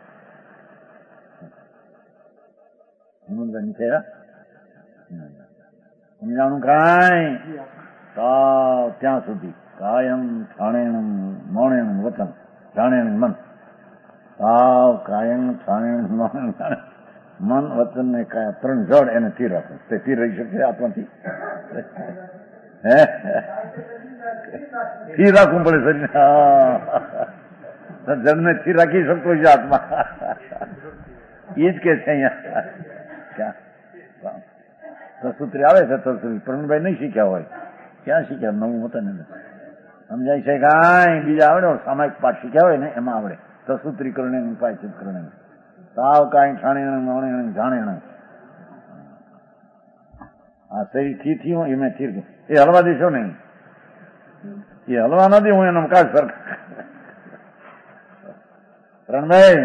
સમજાણું કાંઈ ત્યાં સુધી કાયમ છાણેણું મોણેણું વતન જાણેણું મન. તાવ કાયમ છાણેણું મોણેણું મન વતન ને કાયા 3 જડ એને સ્થિર રાખવું. તે સ્થિર રહી શકશે આત્માથી? સ્થિર રાખવું પડે શરીર. જડને સ્થિર રાખી શકતો છે આત્મા. એ જ કે છે અહીંયા સૂત્રે આવે છે તરસુરી. પ્રવીણભાઈ નહીં શીખ્યા હોય, ક્યાં શીખ્યા? નવું હોતા ને સમજાય છે કાંઈ બીજા આવડે સામાયિક પાઠ શીખ્યા હોય ને એમાં આવડે. સસૂત્રીકરણ પાયચિતકરણ તાવ કાંઈ છાણે મોણે જાણે. આ શરીર થી હું એમાં થીર એ હલવા દેશો નહીં, એ હલવા નથી. હું એનો કાઢ સર રણભાઈ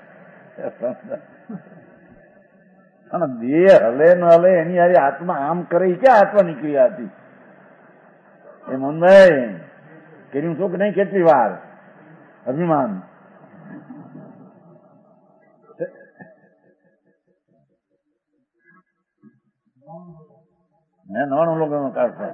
અને દેહ હલે ન હલે એની હારી આત્મા આમ કરે ક્યાં આત્માની ક્રિયા હતી? એ મનભાઈ કર્યું શું કે નહીં? કેટલી વાર અભિમાન નવાનું લોકો કાઢતા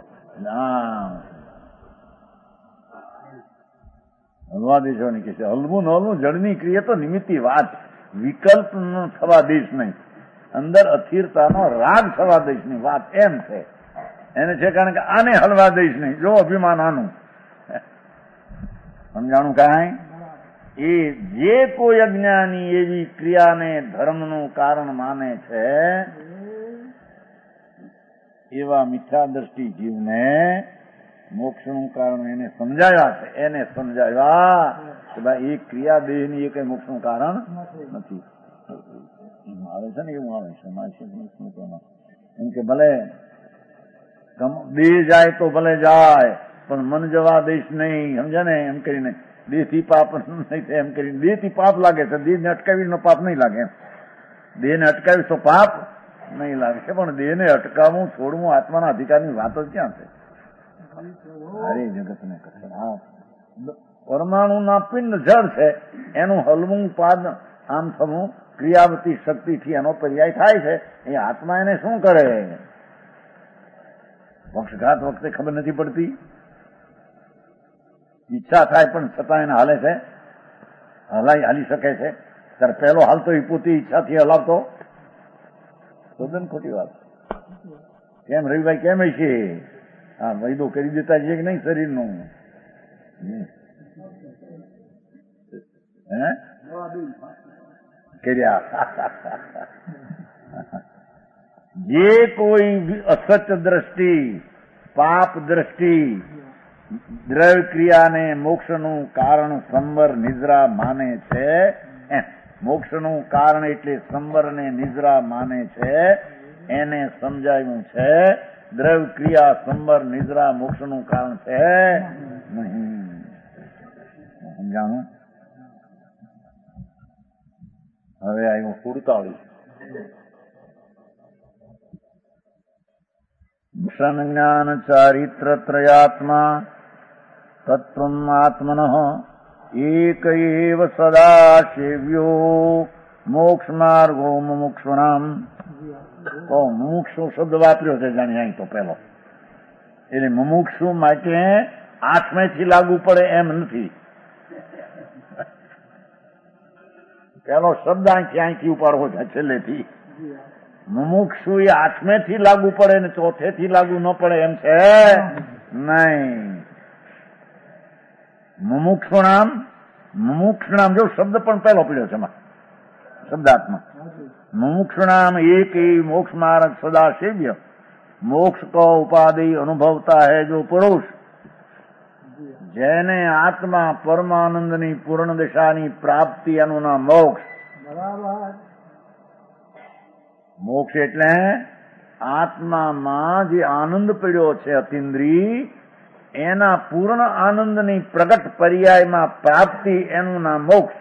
હલવા દેશો નહીં કે છે. હલવું ન હલવું જળની ક્રિયા તો નિમિત્તી વાત, વિકલ્પ થવા દઈશ નહીં, અંદર અસ્થિરતાનો રાગ થવા દઈશ નહીં વાત એમ છે. એને છે કારણ કે આને હલવા દઈશ નહીં. જો અભિમાન આનું સમજાણું કાંઈ? એ જે કોઈ અજ્ઞાની એવી ક્રિયાને ધર્મનું કારણ માને છે એવા મિથ્યા દ્રષ્ટિ જીવને મોક્ષનું કારણ એને સમજાવ્યા છે. એને સમજાવ્યા કે ભાઈ એ ક્રિયા દેહની એ કઈ મોક્ષનું કારણ નથી. આવે છે ને એવું આવે છે એમ કે ભલે દેહ જાય તો ભલે જાય, પણ મન જવા દઈશ નહીં, સમજ્યા ને? એમ કરીને દેહથી પાપ નહીં થાય, એમ કરીને દેહથી પાપ લાગે છે, દેહને અટકાવીને પાપ નહીં લાગે. એમ દેહને અટકાવીશ તો પાપ નહીં લાગે, પણ દેહને અટકાવવું છોડવું આત્માના અધિકારની વાત જ ક્યાં છે? અરે જગતને હા, પરમાણુના પિંડ જળ છે, એનું હલવું પાદ આમ થવું ક્રિયાવતી શક્તિથી એનો પર્યાય થાય છે. એ આત્મા એને શું કરે? પક્ષઘાત વખતે ખબર નથી પડતી, ઈચ્છા થાય પણ છતાં એને હાલે છે, હાલી શકે છે. ત્યારે પહેલો હાલતો એ પોતે ઈચ્છાથી હલાવતો, તદ્દન ખોટી વાત. કેમ રવિભાઈ કેમ છે? હા, વૈદો કરી દેતા છે કે નહીં શરીરનું? હે કર્યા. જે કોઈ અસત દ્રષ્ટિ, પાપ દ્રષ્ટિ દ્રવ્ય ક્રિયાને મોક્ષનું કારણ સંવર નિદ્રા માને છે, મોક્ષનું કારણ એટલે સંવર ને નિદ્રા માને છે, એને સમજાયું છે. દ્રવ્ય ક્રિયા સંવર નિદ્રા મોક્ષનું કારણ છે નહીં. સમજાણું? હવે આવ્યું 47. જ્ઞાન ચારિત્ર ત્રયાત્મા તત્વમ આત્મનઃ એક એવ સદા સેવ્યો મોક્ષ માર્ગો મુમુક્ષુણામ. તો મુમુક્ષુ શબ્દ વાપર્યો છે જાણે અહીં તો પેલો, એટલે મુમુક્ષુ માટે આત્મેથી લાગુ પડે એમ નથી. પેલો શબ્દ અહીંથી ઉપાડવો છે છેલ્લેથી. મુમુક્ષુ એ આત્મેથી લાગુ પડે ને ચોથેથી લાગુ ન પડે એમ છે નહીં. મુમુક્ષુણામ જો શબ્દ પણ પહેલો પીડ્યો છે એમાં શબ્દાત્મા. मुमुक्षुणाम एक ही मोक्ष मार्ग सदा सेव्य, मोक्ष को उपाधि अनुभवता है जो पुरुष, जैने आत्मा परमानंदनी पूर्ण दिशानी प्राप्ति अनुना मोक्ष. मोक्ष એટલે આત્મામાં જે આનંદ પડ્યો છે અતિન્દ્રિય, એના પૂર્ણ આનંદની પ્રગટ પર્યાયમાં પ્રાપ્તિ એનું નામ મોક્ષ.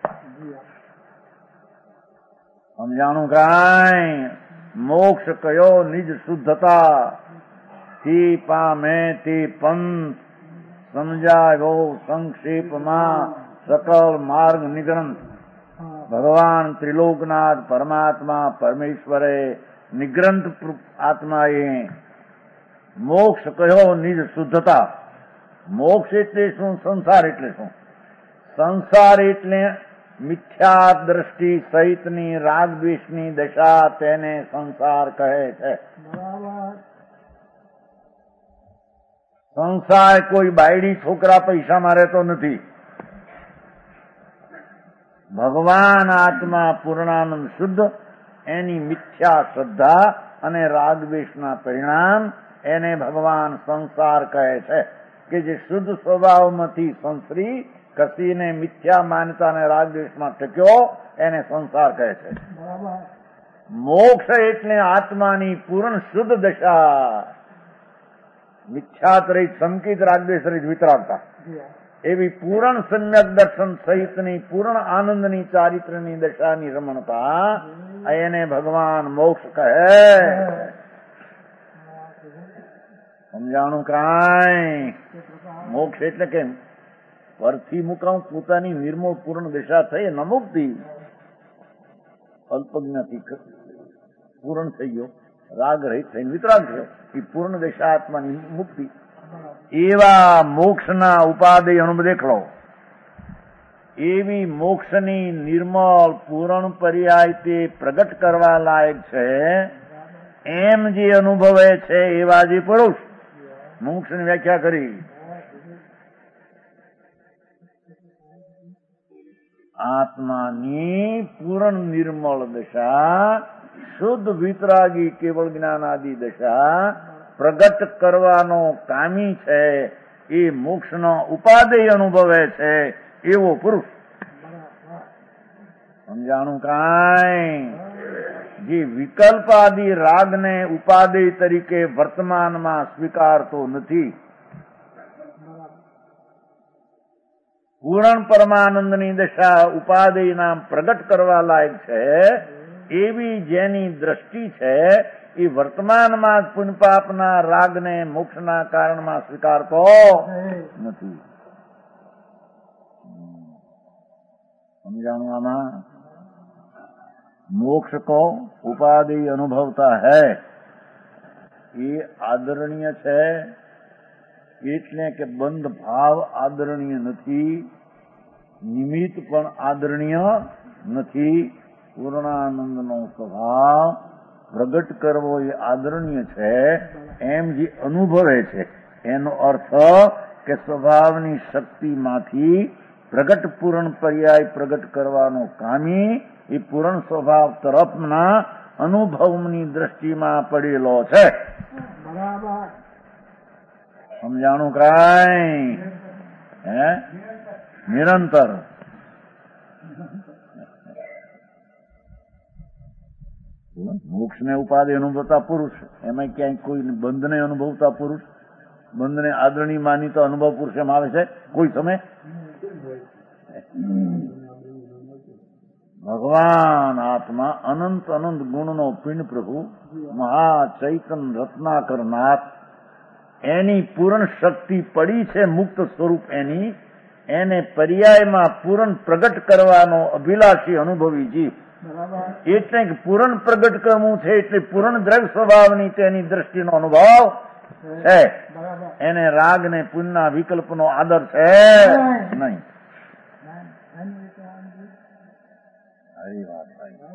સમજાણું કાંઈ? મોક્ષ કયો નિજ શુદ્ધતા થી પામે તે પંથ સમજાયો સંક્ષેપમાં સકલ માર્ગ નિગ્રંથ. ભગવાન ત્રિલોકનાથ પરમાત્મા પરમેશ્વરે નિગ્રંથ આત્માએ મોક્ષ કયો નિજ શુદ્ધતા. મોક્ષ એટલે શું? સંસાર એટલે શું? સંસાર એટલે મિથ્યા દ્રષ્ટિ સહિતની રાગ દ્વેષની દશા, તેને સંસાર કહે છે. સંસાર કોઈ બાયડી છોકરા પૈસામાં રહેતો નથી. ભગવાન આત્મા પૂર્ણાનંદ શુદ્ધ, એની મિથ્યા શ્રદ્ધા અને રાગ દ્વેષના પરિણામ, એને ભગવાન સંસાર કહે છે. કે જે શુદ્ધ સ્વભાવમાંથી સંશ્રી કસીને મિથ્યા માન્યતા અને રાગ દ્વેષમાં ટક્યો, એને સંસાર કહે છે. મોક્ષ એટલે આત્માની પૂર્ણ શુદ્ધ દશા, મિથ્યાત રહિત સંકિત રાગદ્વેષ રહિત વિતરાગતા, એવી પૂર્ણ સમ્યક દર્શન સહિતની પૂર્ણ આનંદની ચારિત્રની દશાની રમણતા, એને ભગવાન મોક્ષ કહે. સમજાણું કાંઈ? મોક્ષ એટલે કેમ? પરથી મુકામ પોતાની નિર્મળ પૂર્ણ દશા થઈ ન મુક્તિ. અલ્પજ્ઞાથી પૂર્ણ થઈ ગયો, રાગ રહિત થઈને વિતરાગ થયો, એ પૂર્ણ દશા આત્માની મુક્તિ. એવા મોક્ષના ઉપાદેય અનુભવ દેખલો. એવી મોક્ષની નિર્મળ પૂર્ણ પર્યાય તે પ્રગટ કરવા લાયક છે, એમ જે અનુભવે છે એવા જે પુરુષ. મોક્ષની વ્યાખ્યા કરી. આત્માની પૂર્ણ નિર્મળ દશા, શુદ્ધ વિતરાગી કેવળ જ્ઞાનાદિ દશા પ્રગટ કરવાનો કામી છે, એ મોક્ષનો ઉપાદેય અનુભવે છે એવો પુરુષ. સમજાણું કાંઈ? જે વિકલ્પ આદિ રાગને ઉપાદેય તરીકે વર્તમાનમાં સ્વીકારતો નથી. પૂર્ણ પરમાનંદની દશા ઉપાદેયના પ્રગટ કરવા લાયક છે એવી જેની દ્રષ્ટિ છે એ વર્તમાનમાં જ પુણ્યપાપના રાગને મોક્ષના કારણમાં સ્વીકારતો નથી. समझाणु आमा मोक्ष को उपाधि अनुभवता है ये आदरणीय છે એટલે કે બંધ ભાવ આદરણીય નથી, નિમિત્ત પણ આદરણીય નથી. પૂર્ણાનંદનો સ્વભાવ પ્રગટ કરવો એ આદરણીય છે એમ જે અનુભવે છે એનો અર્થ કે સ્વભાવની શક્તિમાંથી પ્રગટ પૂર્ણ પર્યાય પ્રગટ કરવાનો કામી એ પૂર્ણ સ્વભાવ તરફના અનુભવની દ્રષ્ટિમાં પડેલો છે. બરાબર સમજાણું કાંઈ? હે નિરંતર મોક્ષને ઉપાધિ અનુભવતા પુરુષ, એમાં ક્યાંય કોઈ બંધને અનુભવતા પુરુષ, બંધને આદરણી માનીતા અનુભવ પુરુષ એમ આવે છે કોઈ સમય? ભગવાન આત્મા અનંત અનંત ગુણનો પિંડ પ્રભુ મહાચૈતન રત્નાકર નાથ, એની પૂર્ણ શક્તિ પડી છે મુક્ત સ્વરૂપ એની, એને પર્યાયમાં પૂર્ણ પ્રગટ કરવાનો અભિલાષી અનુભવી જીવ. એટલે કે પૂર્ણ પ્રગટ કરવું છે એટલે પૂર્ણ દ્રવ્ય સ્વભાવની તેની દ્રષ્ટિનો અનુભવ છે. એને રાગ ને પુણ્યના વિકલ્પનો આદર છે નહીં. સારી વાત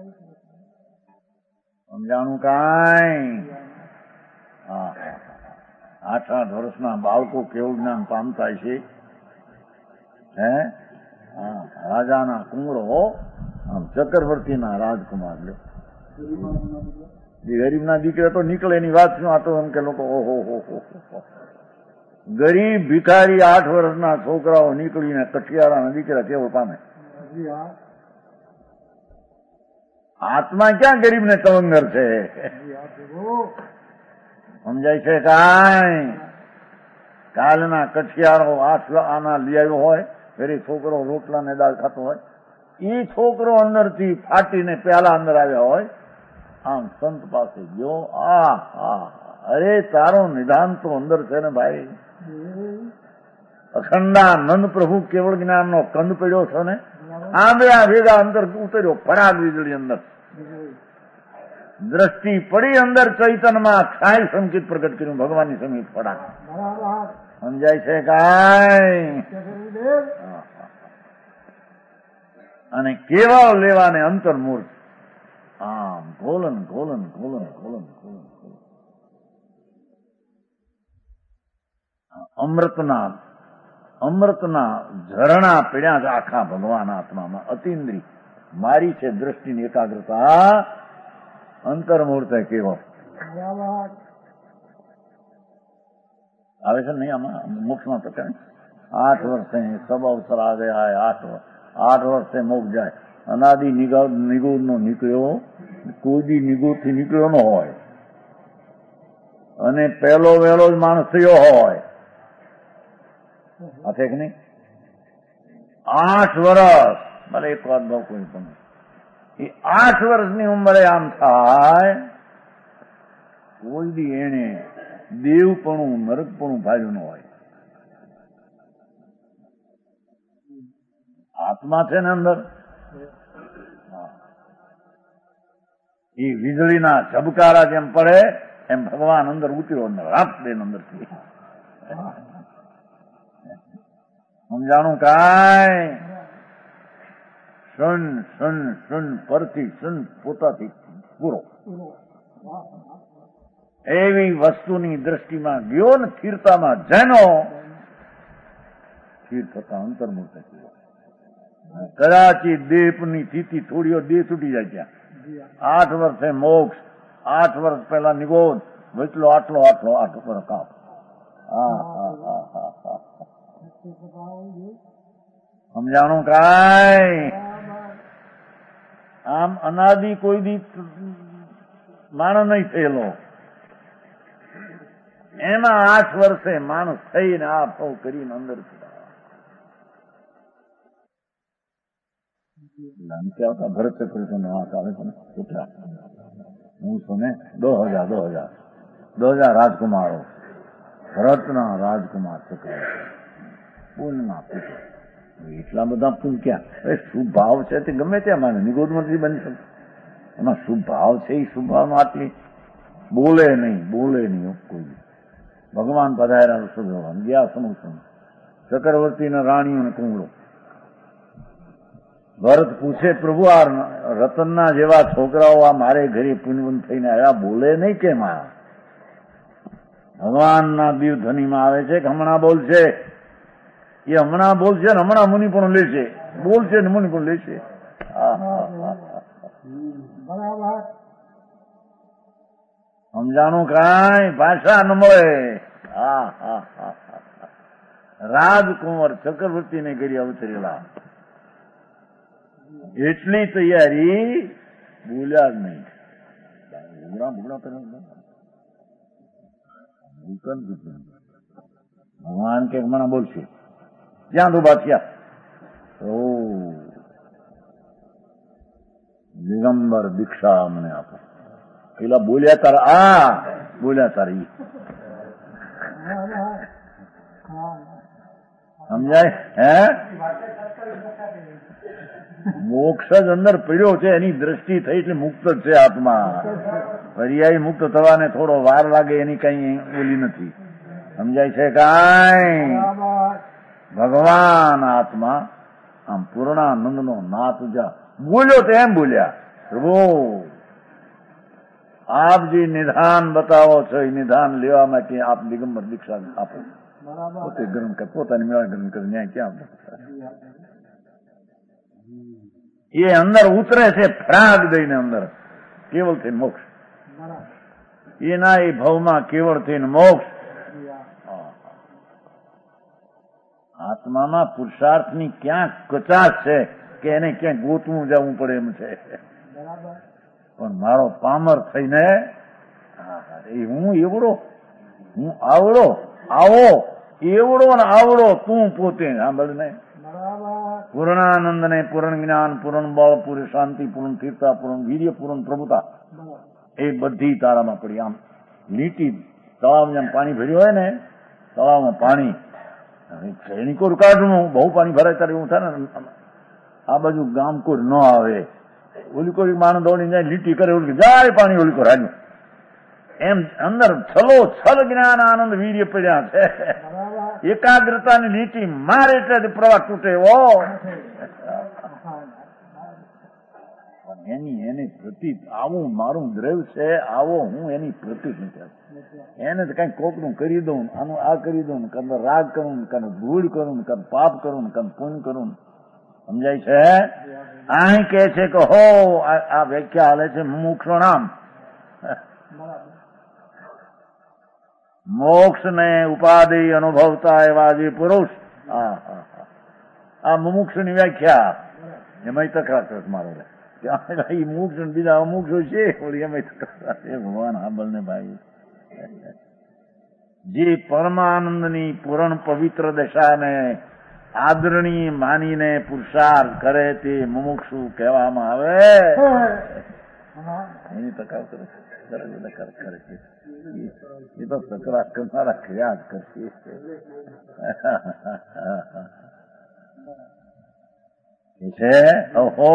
સમજાણું કાંઈ? હા, 8-8 વર્ષના બાળકો કેવું જ્ઞાન પામતા છે. હે રાજાના કુંવરો આમ ચક્રવર્તીના રાજકુમાર લે, ગરીબના દીકરા તો નીકળે એની વાત શું? આ તો એમ કે લોકો ઓહો ગરીબ ભિખારી 8 વર્ષના છોકરાઓ નીકળીને કઠિયારાના દીકરા કેવળ પામે. આત્મા ક્યાં ગરીબને તવંગર છે? સમજાય છે કાંઈ? કાલના કઠિયારો 8 આના લઈ આવ્યો હોય, ફેરી છોકરો રોટલા ને દાળ ખાતો હોય, એ છોકરો અંદરથી ફાટીને પ્યાલા અંદર આવ્યા હોય, આમ સંત પાસે ગયો, અરે તારો નિધાન તો અંદર છે ને ભાઈ. અખંડાનંદ પ્રભુ કેવળ જ્ઞાનનો કંદ પડ્યો છે ને, આંબળ્યા ભેગા અંદર ઉતર્યો, ફરાગ વીજળી અંદર દ્રષ્ટિ પડી, અંદર ચૈતનમાં છાય સંકેત પ્રગટ કર્યું, ભગવાનની સમીપ ફડાક. સમજાય છે કાંઈ? અને કેવા લેવાને અંતર્મૂર્ત આમ ગોલન ગોલન ગોલન ગોલન ગોલન અમૃતના ઝરણા પીડ્યા છે આખા ભગવાન આત્મામાં. અતિન્દ્રિય મારી છે દ્રષ્ટિની એકાગ્રતા, અંતર્મૂર્ત કેવો આવે છે નહીં આમાં મોક્ષમાં પ્રકરણ. 8 વર્ષે સબ અવસર આ ગયા, 8 વર્ષે મોક્ષ જાય. અનાદિ નિગુણ નો નીકળ્યો, કોઈ દી નિગુણ થી નીકળ્યો ન હોય, અને પહેલો વહેલો જ માણસ થયો હોય. આ છે કે નહીં? 8 વર્ષ ભલે એક વાત બહુ કોઈ તમે એ 8 વર્ષની ઉંમરે આમ થાય, કોઈ દી એને દેવપણું નરકપણું ભાવ્યું ન હોય. આત્મા છે ને અંદર, એ વીજળીના ઝબકારા જેમ પડે એમ ભગવાન અંદર ઉતર્યો, અંદર રાત દેન અંદરથી. સમજાણું કાંઈ? શૂન પરથી શૂન પોતાથી પૂરો એવી વસ્તુની દ્રષ્ટિમાં ગયો ને સ્થિરતામાં જેનો સ્થિર થતા અંતર્મુક્ત થયો. કદાચિત દેહની સ્થિતિ થોડીઓ દેહ છૂટી જાય ત્યાં. 8 વર્ષે મોક્ષ, 8 વર્ષ પહેલા નિગોદ, વચલો આટલો પર કાપ. સમજાણું કાંઈ? આમ અનાદિ કોઈ દી માણસ નહીં થયેલો. એમાં 8 વર્ષે માણસ થઈને આ ફવ કરીને અંદર આવતા ભરત ચક્ર વાત આવે છે કેટલા હું સુને 2000 રાજકુમારો ભરતના રાજકુમાર ચક્ર પૂર્ણના પુત્ર. એટલા બધા પૂન ક્યાં? શુભ ભાવ છે તે ગમે ત્યાં માને નિગોદમાં નથી બની શકે. એમાં શુભ ભાવ છે એ શુભ ભાવનો આટલી બોલે નહીં કોઈ. ભગવાન પધાર્યા શુભ ભગવાન ગયા સમુસમ ચક્રવર્તીના રાણીઓને કુંવડો. ભરત પૂછે પ્રભુ આ રતનના જેવા છોકરાઓ આ મારે ઘરે પુનવન થઈને આવ્યા બોલે નહીં કેમ? આ ભગવાનના દીવ ધ્વનિમાં આવે છે કે હમણાં બોલશે. એ હમણાં બોલશે ને હમણાં મુનિ પણ લેશે. બોલશે ને મુનિ પણ લેશે. સમજાણું કાંઈ ભાષા ન મળે. રાજકુંવર ચક્રવર્તીને ઘરે અવતરેલા. એટલી તૈયારી બોલ્યા જ નહીં. ભગવાન કે હમણાં બોલશે. જ્યાં તો બાદશાહ દિગંબર દીક્ષા મને આપો. પેલા બોલ્યા તારા બોલ્યા તારી સમજાય? હે મોક્ષ જ અંદર પીડ્યો છે. એની દ્રષ્ટિ થઈ એટલે મુક્ત જ છે આત્મા. પર્યાય મુક્ત થવાને થોડો વાર લાગે એની કઈ બોલી નથી. સમજાય છે કાંઈ? ભગવાન આત્મા આમ પૂર્ણાનંદનો નાથ જા બોલ્યો તો એમ બોલ્યા પ્રભુ આપ જે નિધાન બતાવો છો એ નિધાન લેવા માટે આપ દિગંબર દીક્ષા આપો. પોતે ગ્રહણ કરે, પોતાની મેળા ગ્રહણ કરે. ન્યાય ક્યાં એ અંદર ઉતરે છે ફરાગ દઈને અંદર કેવળ થઈને મોક્ષ. એના એ ભાવમાં કેવળ થઈને મોક્ષ. આત્મામાં પુરુષાર્થની ક્યાંક કચાશ છે કે એને ક્યાંક ગોતવું જવું પડે એમ છે. પણ મારો પામર થઈને હું એવડો હું આવડો એવડો ને આવડો તું પોતે સાંભળ ને. પૂર્ણાનંદ ને પૂર્ણ જ્ઞાન પૂર્ણ બળ પૂરી શાંતિ પૂર્ણ તીર્થા પૂર્ણ વીર્ય પૂર્ણ પ્રભુતા એ બધી તારામાં પડી. આમ લીટી તળાવ જેમ પાણી ભર્યું હોય ને તળાવમાં પાણી સૈનિકો કાઢવું બહુ પાણી ભરાય ત્યારે એવું થાય ને આ બાજુ ગામ કોઈ ન આવે. ઓલી કોઈ માણસ દોડી જાય લીટી કરે ઓલી જાય પાણી ઓલી કોઈ રાજ્યું એમ અંદર છલ જ્ઞાન આનંદ વીર્ય પડ્યા છે. એકાગ્રતાની લીટી મારે એટલે પ્રવાહ તૂટે એવો. એની પ્રતિ આવું મારું દ્રવ્ય છે આવો હું એની પ્રતિ એને તો કઈ કોકનું કરી દઉં આનું આ કરી દઉં કદ રાગ કરું કદ ભૂલ કરું કદ પાપ કરું કદ પુણ્ય કરું. સમજાય છે? અહીં કે છે કે હો આ વ્યાખ્યા હાલે છે મુમુક્ષુ નામ મોક્ષ ને ઉપાધિ અનુભવતા એવા જે પુરુષ. આ મુમુક્ષુની વ્યાખ્યા એમાં તકરાર કરે મારો મુક્ષ બીજા અમુક્ષ છે એમાં તકરાર છે. ભગવાન હાંભળ ને ભાઈ જે પરમાનંદની પૂર્ણ પવિત્ર દશાને આદરણીય માનીને પુરુષાર્થ કરે તે મુમુક્ષુ કહેવામાં આવે. એની તકરાર કરે છે એ તો તકરાર કરનારા ક્રિયા જ કરશે. છે ઓહો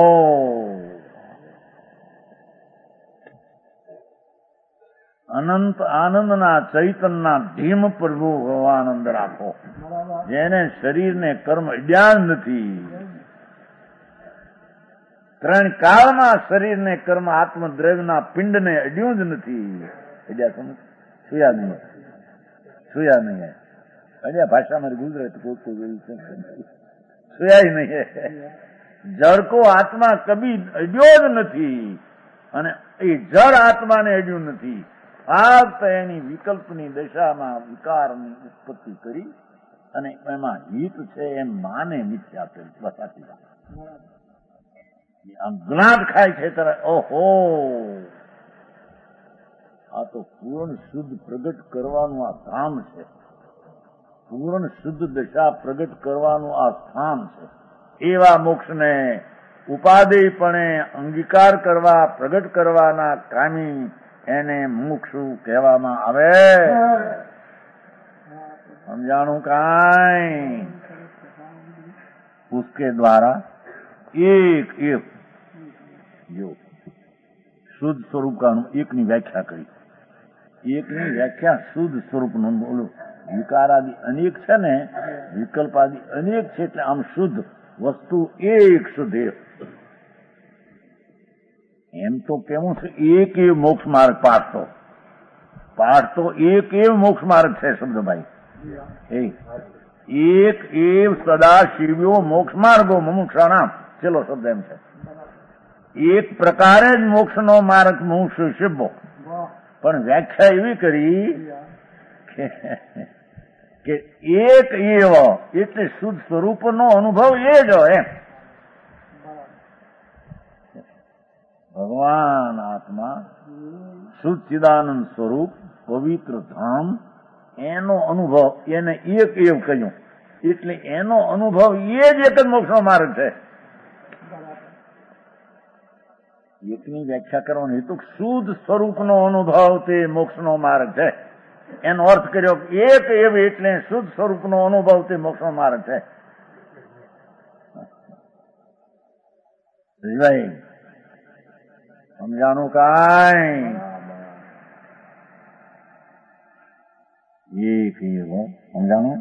અનંત આનંદના ચૈતનના ધીમ પ્રભુ ભગવાન અંદર રાખો. જેને શરીરને કર્મ અડ્યા નથી. 3 કાળમાં શરીરને કર્મ આત્મદ્રવ્યના પિંડને અડ્યું જ નથી. સુયા નહીં અડ્યા ભાષા મારી ગુજરાત સુયા નહીં. જડકો આત્મા કભી અડ્યો જ નથી અને એ જડ આત્માને અડ્યું નથી. ફક્ત એની વિકલ્પની દશામાં વિકારની ઉત્પત્તિ કરી અને એમાં હિત છે એમ માને મિથ્યા આપેલ. સાચી વાત. આમ જ્ઞાત ખાય છે ત્યારે ઓહો આ તો પૂર્ણ શુદ્ધ પ્રગટ કરવાનું આ ધામ છે. પૂર્ણ શુદ્ધ દશા પ્રગટ કરવાનું આ સ્થાન છે. એવા મોક્ષને ઉપાદેયપણે અંગીકાર કરવા, પ્રગટ કરવાના કામી એને મુક્ષુ કહેવામાં આવે. સમજાણું કાંઈ? उसके द्वारा एक एक जो शुद्ध स्वरूप का एक ની વ્યાખ્યા કરી. એકની વ્યાખ્યા શુદ્ધ સ્વરૂપ નું બોલો. વિકારાદિ અનેક છે ને, વિકલ્પાદિ અનેક છે, એટલે આમ શુદ્ધ વસ્તુ એક શુદ્ધ એક. એમ તો કેવું છે, એક એ મોક્ષ માર્ગ પાઠ તો એક એ મોક્ષ માર્ગ છે શબ્દભાઈ. એક એવ સદા શિવ્યો મોક્ષ માર્ગો મુમુક્ષાણામ, ચલો શબ્દ એમ છે. એક પ્રકારે જ મોક્ષનો માર્ગ મુમુક્ષુ શિવ્યો. પણ વ્યાખ્યા એવી કરી કે એક એવ એટલે શુદ્ધ સ્વરૂપનો અનુભવ એ જ હોય એમ. ભગવાન આત્મા શુદ્ધ ચિદાનંદ સ્વરૂપ પવિત્ર ધામ, એનો અનુભવ એને એક એવ કહ્યું. એટલે એનો અનુભવ એ જ એક જ મોક્ષનો માર્ગ છે. એકની વ્યાખ્યા કરવાનો હેતુ શુદ્ધ સ્વરૂપનો અનુભવ તે મોક્ષનો માર્ગ છે. એનો અર્થ કર્યો એક એવ એટલે શુદ્ધ સ્વરૂપનો અનુભવ તે મોક્ષનો માર્ગ છે. સમજાણું કાંઈ? એક એવો સમજાણું?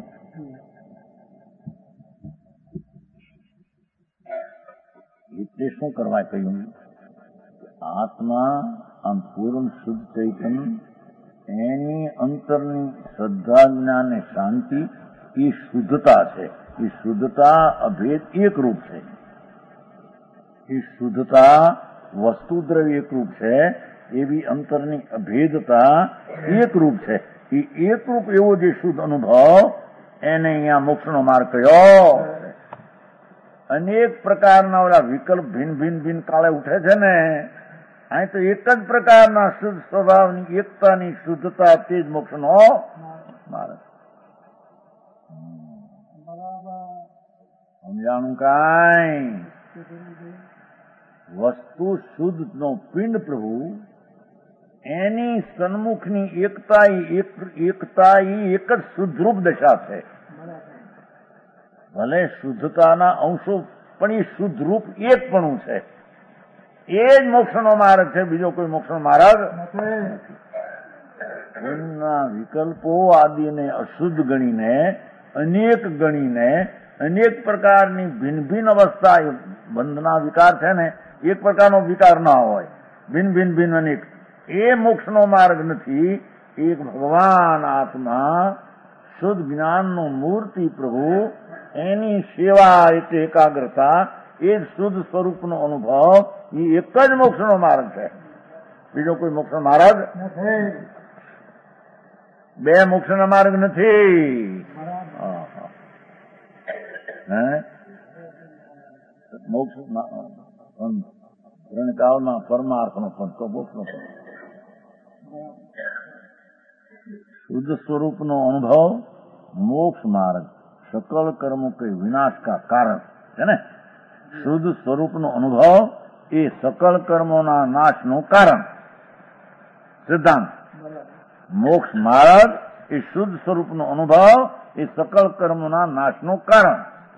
એટલે શું કરવા કહ્યું? આત્મા આમ પૂર્ણ શુદ્ધ ચૈતન્ય, એની અંતરની શ્રદ્ધા, જ્ઞાન અને શાંતિ એ શુદ્ધતા છે. એ શુદ્ધતા અભેદ એક રૂપ છે. એ શુદ્ધતા વસ્તુ દ્રવ્ય એક રૂપ છે, એવી અંતરની અભેદતા એક રૂપ છે. એ એકરૂપ એવો જે શુદ્ધ અનુભવ એને અહીંયા મોક્ષનો માર્ગ કયો. અનેક પ્રકારના ઓલા વિકલ્પ ભિન્ન ભિન્ન કાળે ઉઠે છે ને, અહીં તો એક જ પ્રકારના શુદ્ધ સ્વભાવની એકતાની શુદ્ધતા તે જ મોક્ષનો માર્ગ. સમજાણું કાંઈ? વસ્તુ શુદ્ધ નો પિંડ પ્રભુ, એની સન્મુખની એકતા એ એક જ શુદ્ધરૂપ દશા છે. ભલે શુદ્ધતાના અંશો પણ એ શુદ્ધરૂપ એકપણું છે. એ જ મોક્ષનો માર્ગ છે, બીજો કોઈ મોક્ષનો માર્ગ નથી. વિકલ્પો આદિને અશુદ્ધ ગણીને, અનેક પ્રકારની ભિન્ન ભિન્ન અવસ્થા, બંધના વિકાર છે ને, એક પ્રકારનો વિકાર ના હોય, ભિન્ન અનેક, એ મોક્ષનો માર્ગ નથી. એક ભગવાન આત્મા શુદ્ધ જ્ઞાનનો મૂર્તિ પ્રભુ, એની સેવા એટલે એકાગ્રતા, એ જ શુદ્ધ સ્વરૂપનો અનુભવ, એ એક જ મોક્ષનો માર્ગ છે. બીજો કોઈ મોક્ષનો માર્ગ નથી. બે મોક્ષના માર્ગ નથી. મોક્ષ કાળમાં પરમાર્થનો પણ તો મોક્ષનો પણ શુદ્ધ સ્વરૂપનો અનુભવ મોક્ષ માર્ગ, સકલ કર્મો કે વિનાશ કા કારણ છે ને. શુદ્ધ સ્વરૂપનો અનુભવ એ સકલ કર્મોના નાશનું કારણ સિદ્ધાંત. મોક્ષ માર્ગ એ શુદ્ધ સ્વરૂપનો અનુભવ એ સકલ કર્મોના નાશનું કારણ.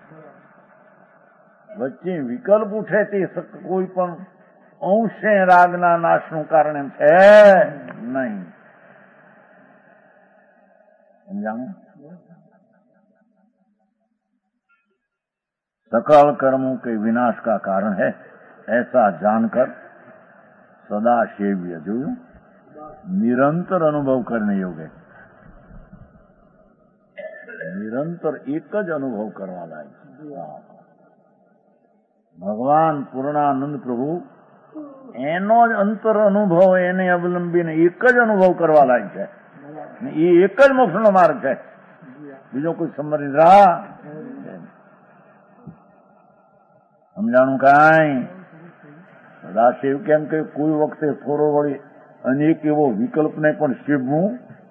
વચ્ચે વિકલ્પ ઉઠે તે કોઈ પણ અંશે રાગના નાશનું કારણ એમ છે નહીં. સમજાણું? सकल कर्मों के विनाश का कारण है ऐसा जानकर सदा सेव्य जो निरंतर अनुभव करने योग्य, निरंतर एक ज अनुभव करवा लायक भगवान पूर्णानंद प्रभु एनो ज अंतर अनुभव एने अवलंबीने एक ज अनुभव करवा लायक है. ये एक ज मोक्षनो मार्ग है, बीजो कोई समझ रहा? સમજાણું કાંઈ? સદાશિવ કેમ કે કોઈ વખતે થોડો વળી અને એક એવો વિકલ્પને પણ સેવવું,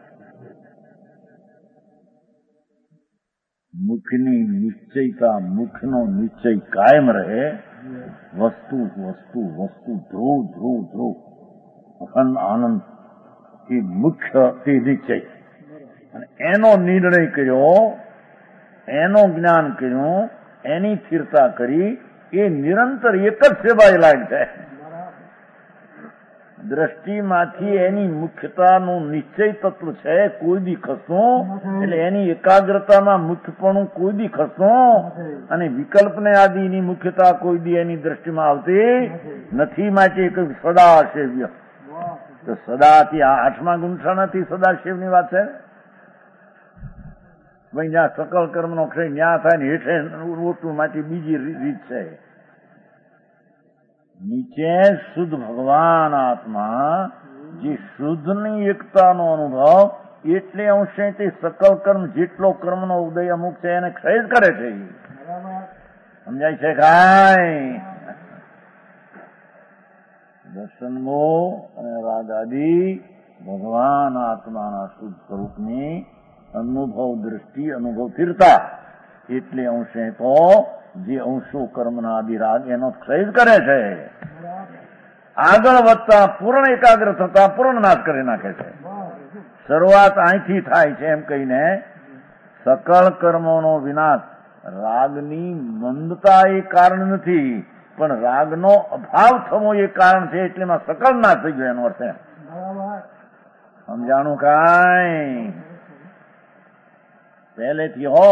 મુખની નિશ્ચયતા, મુખનો નિશ્ચય કાયમ રહે. વસ્તુ વસ્તુ વસ્તુ, ધ્રુવ ધ્રુવ ધ્રુવ, અખંડ આનંદ, એ મુખ્ય તે નિશ્ચય. અને એનો નિર્ણય કર્યો, એનો જ્ઞાન કર્યું, એની સ્થિરતા કરી, એ નિરંતર એક જ સેવાય લાયક છે. દ્રષ્ટિમાંથી એની મુખ્યતાનું નિશ્ચય તત્વ છે, કોઈ દી ખસતું, એટલે એની એકાગ્રતામાં મુખ્યપણું કોઈ દી ખસતું, અને વિકલ્પને આદિની મુખ્યતા કોઈ દી એની દ્રષ્ટિમાં આવતી નથી. માટે સદા સેવ્ય. તો સદાથી આ 8મા ગુંઠાણાથી સદાશિવની વાત છે. ભાઈ જ્યાં સકલ કર્મનો ક્ષય ન્યા થાય ને હેઠે ઓટું માટે બીજી રીત છે. નીચે શુદ્ધ ભગવાન આત્મા, જે શુદ્ધની એકતાનો અનુભવ એટલે અંશે તે સકલ કર્મ, જેટલો કર્મનો ઉદય અમુક છે એને ક્ષય જ કરે છે. સમજાય છે કાંઈ? દર્શનમો અને રાગાદી ભગવાન આત્માના શુદ્ધ સ્વરૂપની અનુભવ દ્રષ્ટિ, અનુભવ સ્થિરતા, એટલે અંશે તો જે અંશો કર્મના આદિ રાગ એનો ક્ષય જ કરે છે. આગળ વધતા પૂર્ણ એકાગ્ર થતા પૂર્ણ નાશ કરી નાખે છે. શરૂઆત અહીંથી થાય છે એમ કહીને સકળ કર્મોનો વિનાશ રાગની મંદતા એ કારણ નથી, પણ રાગનો અભાવ થવો એ કારણ છે. એટલે એમાં સકળ નાશ થઈ ગયો એનો અર્થ. સમજાણું કાંઈ? પહેલેથી હો.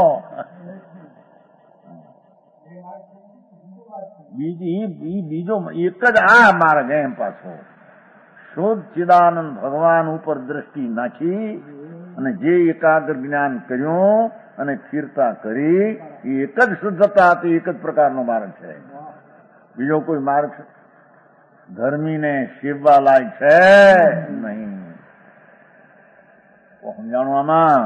બીજો એક જ આ માર્ગ એમ પાછો શુદ્ધ ચિદાનંદ ભગવાન ઉપર દ્રષ્ટિ નાખી અને જે એકાગ્ર જ્ઞાન કર્યું અને સ્થિરતા કરી, એ એક જ શુદ્ધતા હતી, એક જ પ્રકારનો માર્ગ છે. બીજો કોઈ માર્ગ ધર્મીને સેવવા લાયક છે નહીં. સમજાણું આમાં?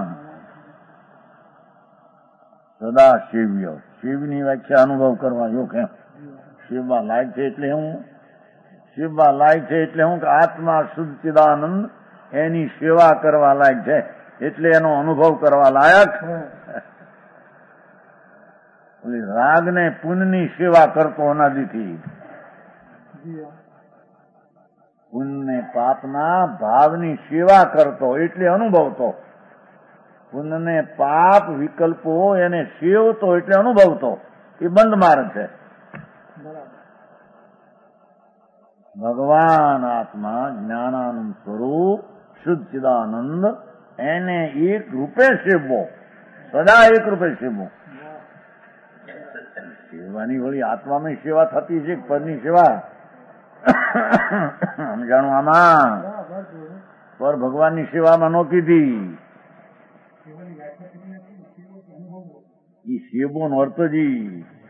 સદા સેવ્ય, શિવની વ્યાખ્યા અનુભવ કરવા યોગ્ય. શિવવા લાયક છે એટલે હું, શિવવા લાયક છે એટલે હું કે આત્મા શુદ્ધ ચિદાનંદ એની સેવા કરવા લાયક છે, એટલે એનો અનુભવ કરવા લાયક. રાગને પુણ્યની સેવા કરતો અનાદિથી, પુણ્ય પાપના ભાવની સેવા કરતો એટલે અનુભવતો. પુણ્યને પાપ વિકલ્પો એને સેવતો એટલે અનુભવતો. એ બંધ માર્ગ છે. ભગવાન આત્મા જ્ઞાનાનંદ સ્વરૂપ શુદ્ધ ચિદાનંદ એને એક રૂપે સેવવો, સદા એક રૂપે સેવવો. સેવાની વળી આત્મામાં સેવા થતી છે, પરની સેવા. સમજાણું આમાં? પર ભગવાનની સેવામાં નો કીધી. એ સેવો નો અર્થ જી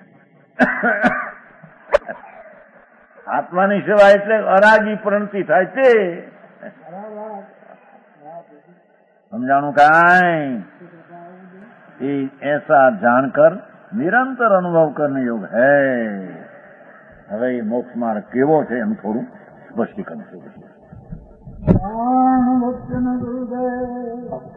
આત્માની સેવા એટલે અરાગી પ્રણતિ થાય તે. સમજાણું કાંઈ? એ ऐसा जानकर નિરંતર અનુભવ કરને યોગ હૈ. હવે એ મોક્ષ માર્ગ કેવો છે એમ થોડું સ્પષ્ટીકરણ છે.